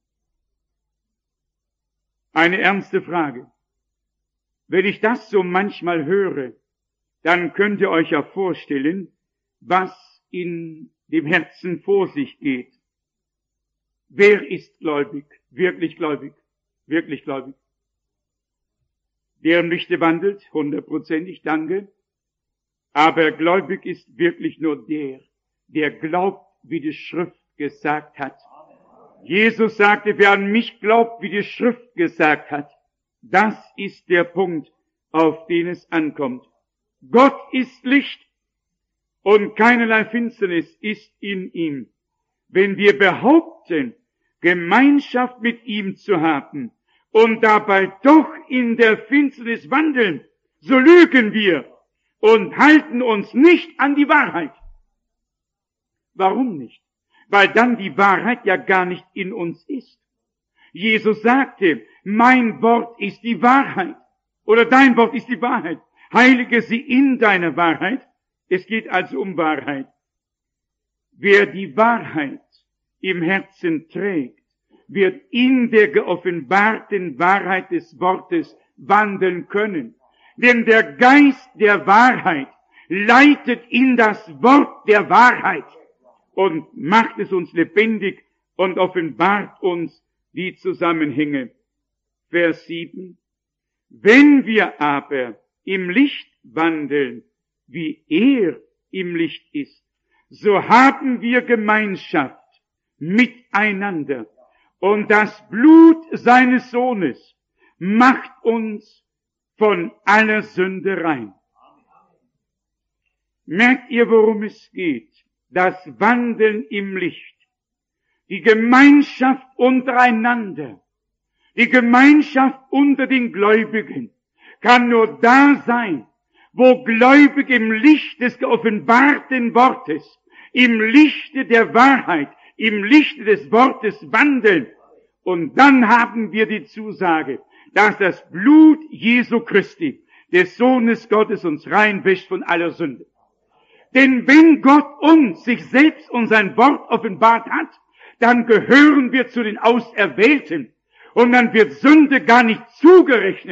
Eine ernste Frage. Wenn ich das so manchmal höre, dann könnt ihr euch ja vorstellen, was in dem Herzen vor sich geht. Wer ist gläubig? Wirklich gläubig? Wirklich gläubig? Der im Lichte wandelt, 100%, danke. Aber gläubig ist wirklich nur der glaubt, wie die Schrift gesagt hat. Jesus sagte, wer an mich glaubt, wie die Schrift gesagt hat. Das ist der Punkt, auf den es ankommt. Gott ist Licht und keinerlei Finsternis ist in ihm. Wenn wir behaupten, Gemeinschaft mit ihm zu haben und dabei doch in der Finsternis wandeln, so lügen wir und halten uns nicht an die Wahrheit. Warum nicht? Weil dann die Wahrheit ja gar nicht in uns ist. Jesus sagte, mein Wort ist die Wahrheit. Oder dein Wort ist die Wahrheit. Heilige sie in deiner Wahrheit. Es geht also um Wahrheit. Wer die Wahrheit im Herzen trägt, wird in der geoffenbarten Wahrheit des Wortes wandeln können. Denn der Geist der Wahrheit leitet in das Wort der Wahrheit und macht es uns lebendig und offenbart uns die Zusammenhänge. Vers 7. Wenn wir aber im Licht wandeln, wie er im Licht ist, so haben wir Gemeinschaft miteinander. Und das Blut seines Sohnes macht uns von aller Sünde rein. Merkt ihr, worum es geht? Das Wandeln im Licht, die Gemeinschaft untereinander, die Gemeinschaft unter den Gläubigen kann nur da sein, wo Gläubige im Licht des geoffenbarten Wortes, im Lichte der Wahrheit, im Lichte des Wortes wandeln. Und dann haben wir die Zusage, dass das Blut Jesu Christi, des Sohnes Gottes, uns reinwäscht von aller Sünde. Denn wenn Gott uns, sich selbst und sein Wort offenbart hat, dann gehören wir zu den Auserwählten. Und dann wird Sünde gar nicht zugerechnet,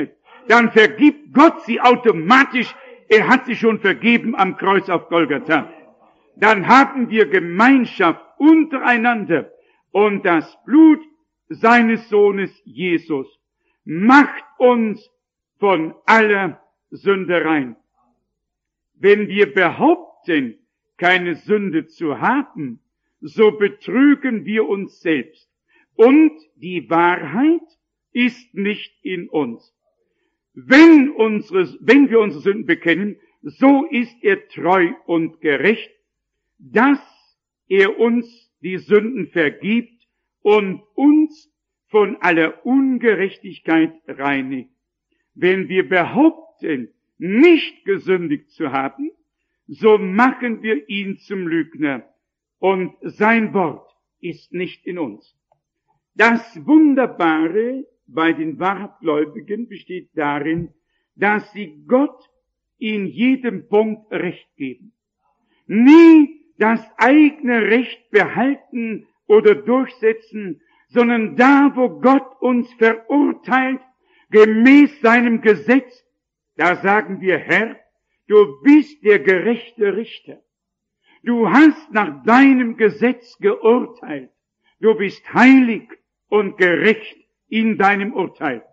dann vergibt Gott sie automatisch. Er hat sie schon vergeben am Kreuz auf Golgatha. Dann haben wir Gemeinschaft untereinander und das Blut seines Sohnes Jesus macht uns von aller Sünde rein. Wenn wir behaupten, keine Sünde zu haben, so betrügen wir uns selbst und die Wahrheit ist nicht in uns. Wenn wir unsere Sünden bekennen, so ist er treu und gerecht, dass er uns die Sünden vergibt und uns von aller Ungerechtigkeit reinigt. Wenn wir behaupten, nicht gesündigt zu haben, so machen wir ihn zum Lügner und sein Wort ist nicht in uns. Das Wunderbare bei den Wahrgläubigen besteht darin, dass sie Gott in jedem Punkt Recht geben. Nie das eigene Recht behalten oder durchsetzen, sondern da, wo Gott uns verurteilt, gemäß seinem Gesetz, da sagen wir, Herr, du bist der gerechte Richter. Du hast nach deinem Gesetz geurteilt. Du bist heilig und gerecht in deinem Urteil.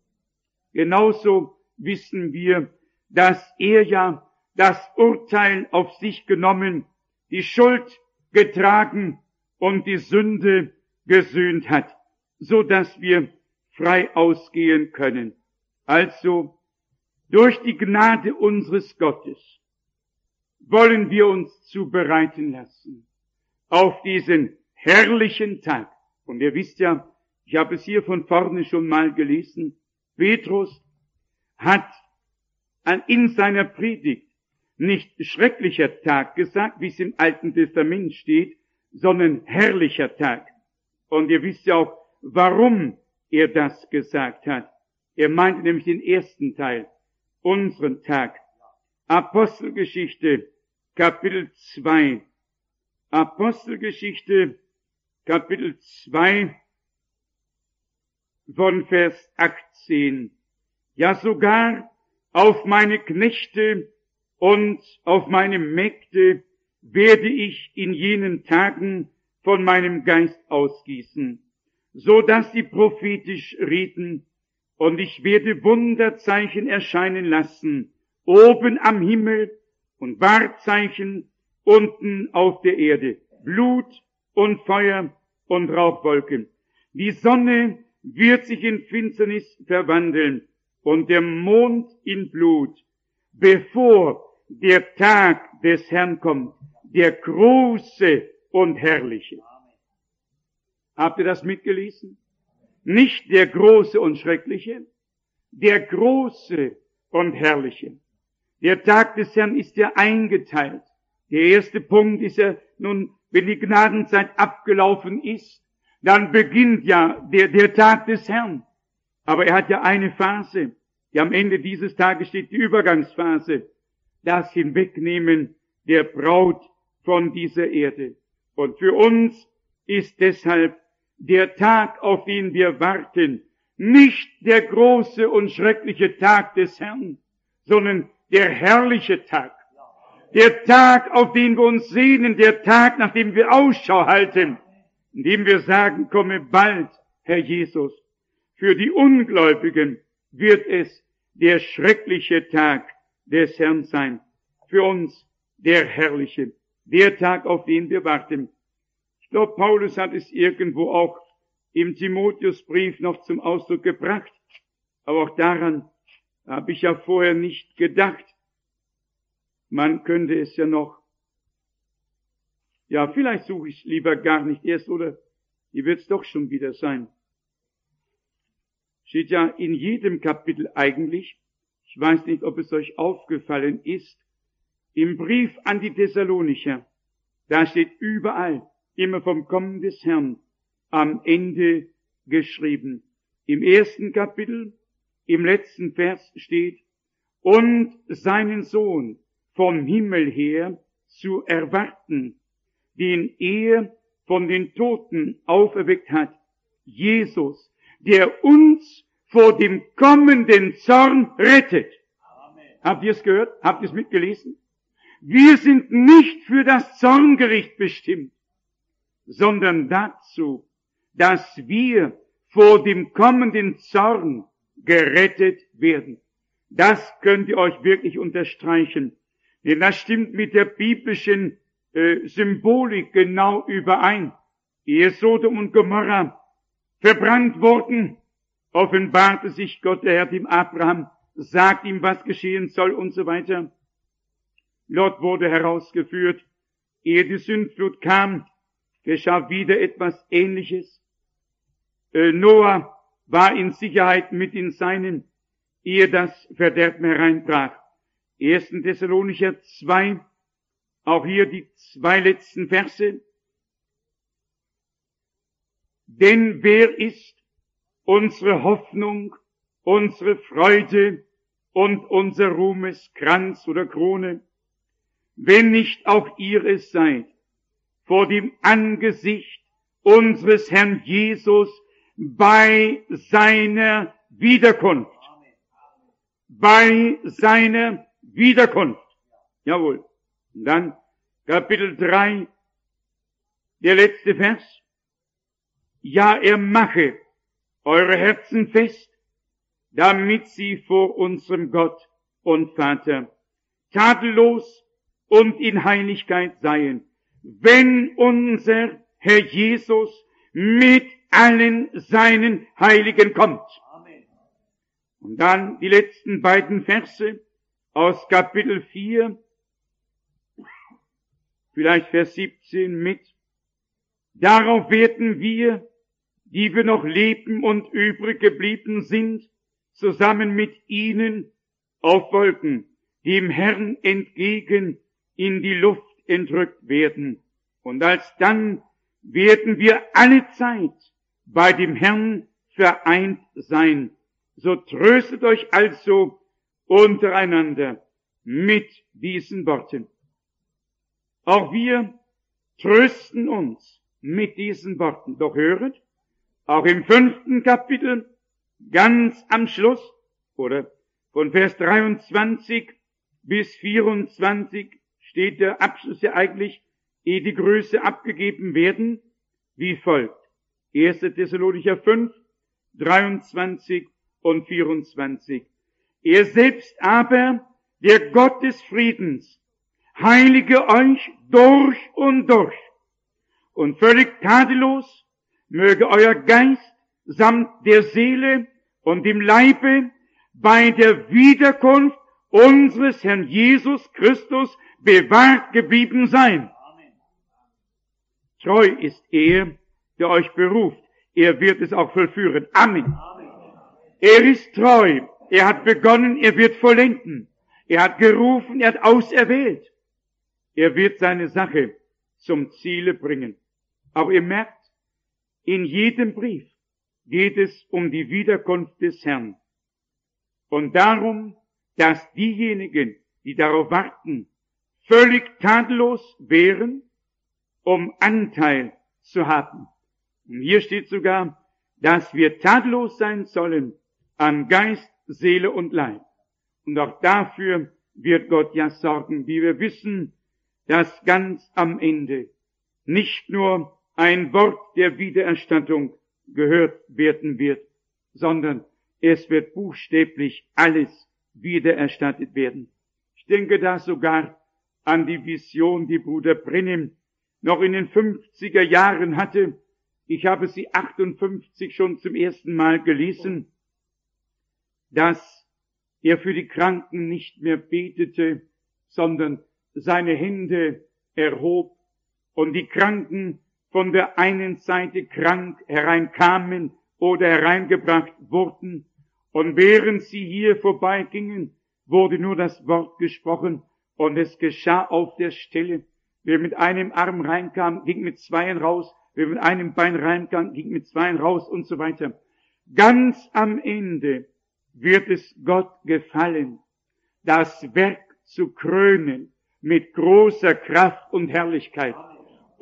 Genauso wissen wir, dass er ja das Urteil auf sich genommen, die Schuld getragen und die Sünde gesühnt hat, so dass wir frei ausgehen können. Also, durch die Gnade unseres Gottes wollen wir uns zubereiten lassen auf diesen herrlichen Tag. Und ihr wisst ja, ich habe es hier von vorne schon mal gelesen, Petrus hat in seiner Predigt nicht schrecklicher Tag gesagt, wie es im Alten Testament steht, sondern herrlicher Tag. Und ihr wisst ja auch, warum er das gesagt hat. Er meinte nämlich den ersten Teil, unseren Tag. Apostelgeschichte, Kapitel 2. Apostelgeschichte, Kapitel 2, von Vers 18. Ja, sogar auf meine Knechte und auf meine Mägde werde ich in jenen Tagen von meinem Geist ausgießen, so dass sie prophetisch reden, und ich werde Wunderzeichen erscheinen lassen, oben am Himmel und Wahrzeichen unten auf der Erde, Blut und Feuer und Rauchwolken. Die Sonne wird sich in Finsternis verwandeln und der Mond in Blut, bevor der Tag des Herrn kommt, der große und herrliche. Habt ihr das mitgelesen? Nicht der große und schreckliche, der große und herrliche. Der Tag des Herrn ist ja eingeteilt. Der erste Punkt ist ja nun, wenn die Gnadenzeit abgelaufen ist, dann beginnt ja der Tag des Herrn. Aber er hat ja eine Phase. Die am Ende dieses Tages steht die Übergangsphase. Das Hinwegnehmen der Braut von dieser Erde. Und für uns ist deshalb der Tag, auf den wir warten, nicht der große und schreckliche Tag des Herrn, sondern der herrliche Tag. Der Tag, auf den wir uns sehnen, der Tag, nach dem wir Ausschau halten, in dem wir sagen, komme bald, Herr Jesus. Für die Ungläubigen wird es der schreckliche Tag des Herrn sein. Für uns der herrliche, der Tag, auf den wir warten. Ich glaube, Paulus hat es irgendwo auch im Timotheusbrief noch zum Ausdruck gebracht. Aber auch daran habe ich ja vorher nicht gedacht. Man könnte es ja noch, ja, vielleicht suche ich es lieber gar nicht erst, oder hier wird es doch schon wieder sein. Steht ja in jedem Kapitel eigentlich, ich weiß nicht, ob es euch aufgefallen ist, im Brief an die Thessalonicher, da steht überall, immer vom Kommen des Herrn, am Ende geschrieben. Im ersten Kapitel, im letzten Vers steht, und seinen Sohn vom Himmel her zu erwarten, den er von den Toten auferweckt hat, Jesus, der uns vor dem kommenden Zorn rettet. Habt ihr es gehört? Habt ihr es mitgelesen? Wir sind nicht für das Zorngericht bestimmt, sondern dazu, dass wir vor dem kommenden Zorn gerettet werden. Das könnt ihr euch wirklich unterstreichen, denn das stimmt mit der biblischen Symbolik genau überein. Ehe Sodom und Gomorra verbrannt wurden, offenbarte sich Gott, der Herr, dem Abraham, sagt ihm, was geschehen soll und so weiter. Lot wurde herausgeführt. Ehe die Sündflut kam, geschah wieder etwas Ähnliches. Noah war in Sicherheit mit den Seinen, ehe das Verderben hereinbrach. 1. Thessalonicher 2, auch hier die 2 letzten Verse. Denn wer ist unsere Hoffnung, unsere Freude und unser Ruhmeskranz oder Krone, wenn nicht auch ihr es seid, vor dem Angesicht unseres Herrn Jesus bei seiner Wiederkunft. Bei seiner Wiederkunft. Jawohl. Und dann Kapitel 3, der letzte Vers. Ja, er mache eure Herzen fest, damit sie vor unserem Gott und Vater tadellos und in Heiligkeit seien, wenn unser Herr Jesus mit allen seinen Heiligen kommt. Amen. Und dann die letzten beiden Verse aus Kapitel 4, vielleicht Vers 17 mit. Darauf werden wir, die wir noch leben und übrig geblieben sind, zusammen mit ihnen auf Wolken, dem Herrn entgegen in die Luft entrückt werden. Und alsdann werden wir alle Zeit bei dem Herrn vereint sein. So tröstet euch also untereinander mit diesen Worten. Auch wir trösten uns mit diesen Worten. Doch höret, auch im 5. Kapitel, ganz am Schluss, oder von Vers 23 bis 24 steht der Abschluss ja eigentlich, ehe die Größe abgegeben werden, wie folgt. 1. Thessalonicher 5, 23 und 24. Er selbst aber, der Gott des Friedens, heilige euch durch und durch und völlig tadellos möge euer Geist samt der Seele und dem Leibe bei der Wiederkunft unseres Herrn Jesus Christus bewahrt geblieben sein. Treu ist er, der euch beruft. Er wird es auch vollführen. Amen. Er ist treu. Er hat begonnen, er wird vollenden. Er hat gerufen, er hat auserwählt. Er wird seine Sache zum Ziele bringen. Aber ihr merkt, in jedem Brief geht es um die Wiederkunft des Herrn. Und darum, dass diejenigen, die darauf warten, völlig tadellos wären, um Anteil zu haben. Und hier steht sogar, dass wir tadellos sein sollen an Geist, Seele und Leib. Und auch dafür wird Gott ja sorgen, wie wir wissen, dass ganz am Ende nicht nur ein Wort der Wiedererstattung gehört werden wird, sondern es wird buchstäblich alles wiedererstattet werden. Ich denke da sogar an die Vision, die Bruder Brennim noch in den 50er Jahren hatte. Ich habe sie 58 schon zum ersten Mal gelesen, dass er für die Kranken nicht mehr betete, sondern seine Hände erhob und die Kranken von der einen Seite krank hereinkamen oder hereingebracht wurden. Und während sie hier vorbeigingen, wurde nur das Wort gesprochen und es geschah auf der Stelle. Wer mit einem Arm reinkam, ging mit zweien raus. Wer mit einem Bein reinkam, ging mit zweien raus und so weiter. Ganz am Ende wird es Gott gefallen, das Werk zu krönen mit großer Kraft und Herrlichkeit.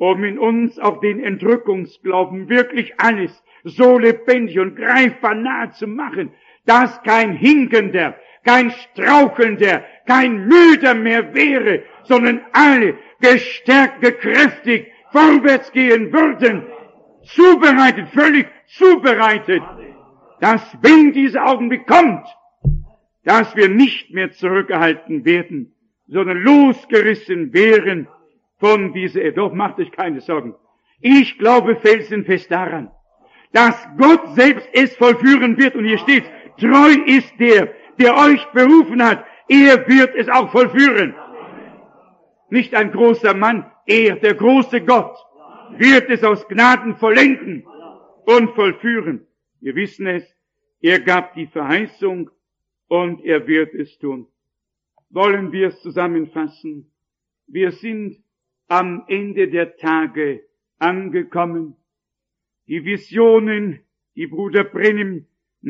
um in uns auch den Entrückungsglauben wirklich alles so lebendig und greifbar nahe zu machen, dass kein Hinkender, kein Strauchelnder, kein Müder mehr wäre, sondern alle gestärkt, gekräftigt vorwärts gehen würden, zubereitet, völlig zubereitet, dass wenn dieser Augenblick kommt, dass wir nicht mehr zurückgehalten werden, sondern losgerissen wären von dieser Erde. Doch macht euch keine Sorgen. Ich glaube felsenfest daran, dass Gott selbst es vollführen wird. Und hier steht, treu ist der euch berufen hat. Er wird es auch vollführen. Nicht ein großer Mann, er, der große Gott, wird es aus Gnaden vollenden und vollführen. Wir wissen es, er gab die Verheißung und er wird es tun. Wollen wir es zusammenfassen? Wir sind am Ende der Tage angekommen. Die Visionen, die Bruder Brennim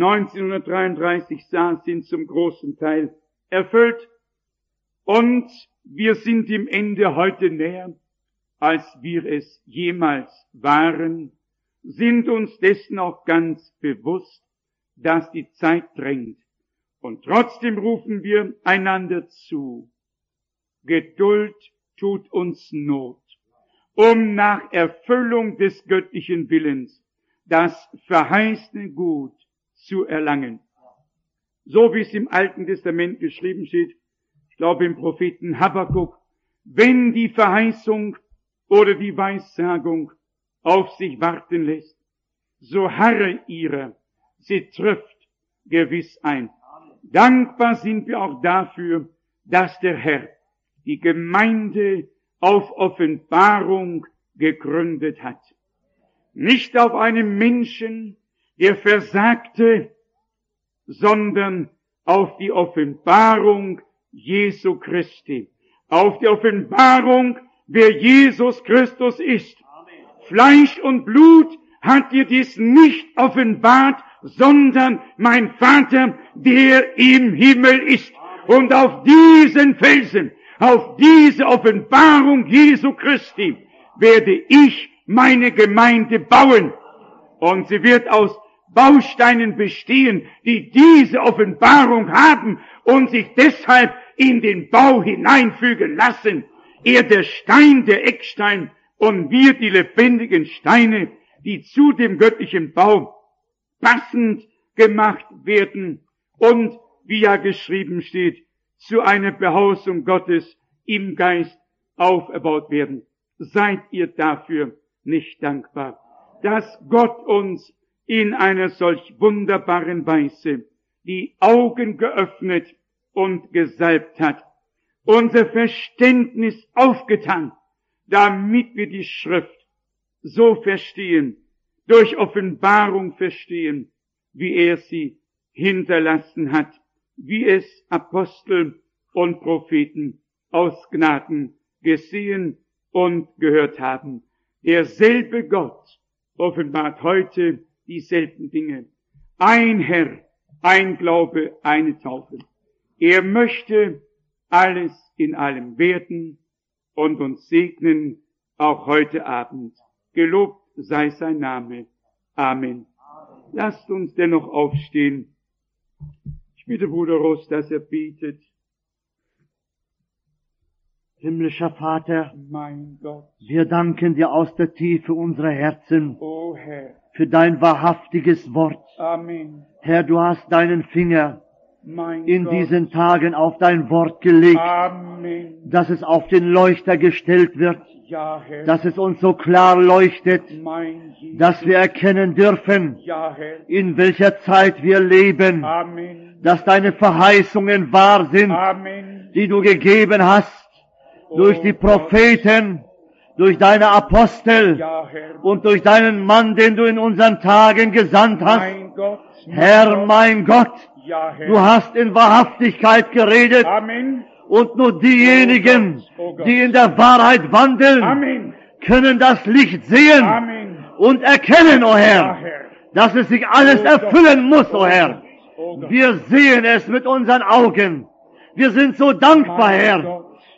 1933 sah, sind zum großen Teil erfüllt. Und wir sind dem Ende heute näher, als wir es jemals waren, sind uns dessen auch ganz bewusst, dass die Zeit drängt. Und trotzdem rufen wir einander zu. Geduld tut uns Not, um nach Erfüllung des göttlichen Willens das verheißene Gut zu erlangen. So wie es im Alten Testament geschrieben steht, ich glaube im Propheten Habakuk, wenn die Verheißung oder die Weissagung auf sich warten lässt, so harre ihrer, sie trifft gewiss ein. Dankbar sind wir auch dafür, dass der Herr die Gemeinde auf Offenbarung gegründet hat. Nicht auf einem Menschen, der versagte, sondern auf die Offenbarung Jesu Christi. Auf die Offenbarung, wer Jesus Christus ist. Fleisch und Blut hat dir dies nicht offenbart, sondern mein Vater, der im Himmel ist. Und auf diesen Felsen, auf diese Offenbarung Jesu Christi, werde ich meine Gemeinde bauen. Und sie wird aus Bausteinen bestehen, die diese Offenbarung haben und sich deshalb in den Bau hineinfügen lassen. Er der Stein, der Eckstein und wir die lebendigen Steine, die zu dem göttlichen Bau passend gemacht werden und, wie ja geschrieben steht, zu einer Behausung Gottes im Geist auferbaut werden. Seid ihr dafür nicht dankbar, dass Gott uns in einer solch wunderbaren Weise die Augen geöffnet und gesalbt hat, unser Verständnis aufgetan, damit wir die Schrift so verstehen, durch Offenbarung verstehen, wie er sie hinterlassen hat, wie es Apostel und Propheten aus Gnaden gesehen und gehört haben. Derselbe Gott offenbart heute dieselben Dinge. Ein Herr, ein Glaube, eine Taufe. Er möchte alles in allem werden und uns segnen, auch heute Abend. Gelobt sei sein Name. Amen. Lasst uns dennoch aufstehen. Ich bitte Bruder Ross, dass er betet. Himmlischer Vater, Mein Gott, wir danken dir aus der Tiefe unserer Herzen o Herr, für dein wahrhaftiges Wort. Amen. Herr, du hast deinen Finger Mein in Gott, diesen Tagen auf dein Wort gelegt, Amen. dass es auf den Leuchter gestellt wird, Ja, Herr, dass es uns so klar leuchtet, mein Jesus. dass wir erkennen dürfen, Ja, Herr, in welcher Zeit wir leben, Amen. dass deine Verheißungen wahr sind, Amen. die du gegeben hast, durch die Propheten, durch deine Apostel Ja, Herr, und durch deinen Mann, den du in unseren Tagen gesandt hast. mein Gott, Herr, mein Gott, ja, Herr, du hast in Wahrhaftigkeit geredet Amen. und nur diejenigen, Oh Gott. die in der Wahrheit wandeln, Amen. können das Licht sehen Amen. und erkennen, o Ja, Herr, Herr, dass es sich alles Oh Gott. erfüllen muss, o Herr. oh Gott, Wir sehen es mit unseren Augen. Wir sind so dankbar, mein Herr, Gott,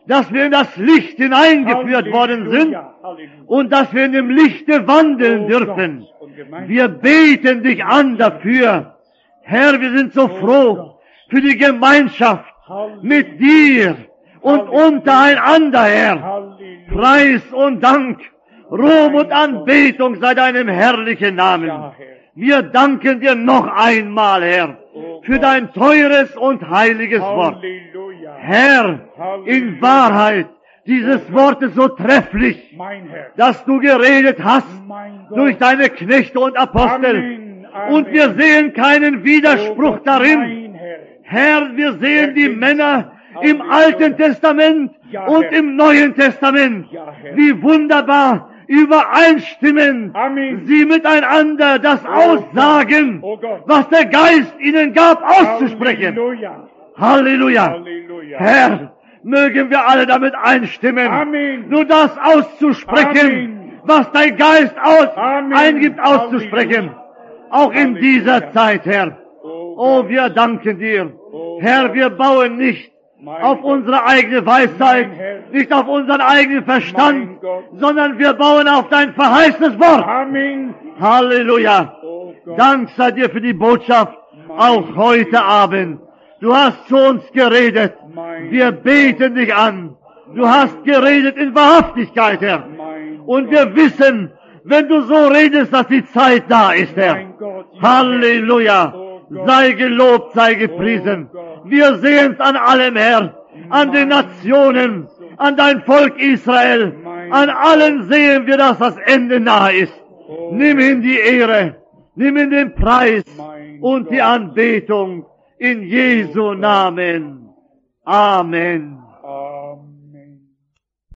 dass wir in das Licht hineingeführt worden sind und dass wir in dem Lichte wandeln dürfen. Wir beten dich an dafür. Herr, wir sind so froh für die Gemeinschaft mit dir und untereinander, Herr. Preis und Dank, Ruhm und Anbetung sei deinem herrlichen Namen. Wir danken dir noch einmal, Herr, für dein teures und heiliges Wort. Herr, in Wahrheit, dieses Wort ist so trefflich, dass du geredet hast durch deine Knechte und Apostel. Und wir sehen keinen Widerspruch darin. Herr, wir sehen die Männer im Alten Testament und im Neuen Testament, wie wunderbar übereinstimmen sie miteinander das aussagen, was der Geist ihnen gab, auszusprechen. Halleluja. Herr, mögen wir alle damit einstimmen, nur das auszusprechen, was dein Geist eingibt auszusprechen. Auch in dieser Zeit, Herr. Oh, wir danken dir. Herr, wir bauen nicht auf unsere eigene Weisheit, nicht auf unseren eigenen Verstand, sondern wir bauen auf dein verheißenes Wort. Halleluja. Dank sei dir für die Botschaft, auch heute Abend. Du hast zu uns geredet. Wir beten dich an. Du hast geredet in Wahrhaftigkeit, Herr. Und wir wissen, wenn du so redest, dass die Zeit da ist, Herr. Halleluja. Sei gelobt, sei gepriesen. Wir sehen's an allem, Herr. An den Nationen, an dein Volk Israel. An allen sehen wir, dass das Ende nahe ist. Nimm ihm die Ehre, nimm ihm den Preis und die Anbetung in Jesu Namen. Amen.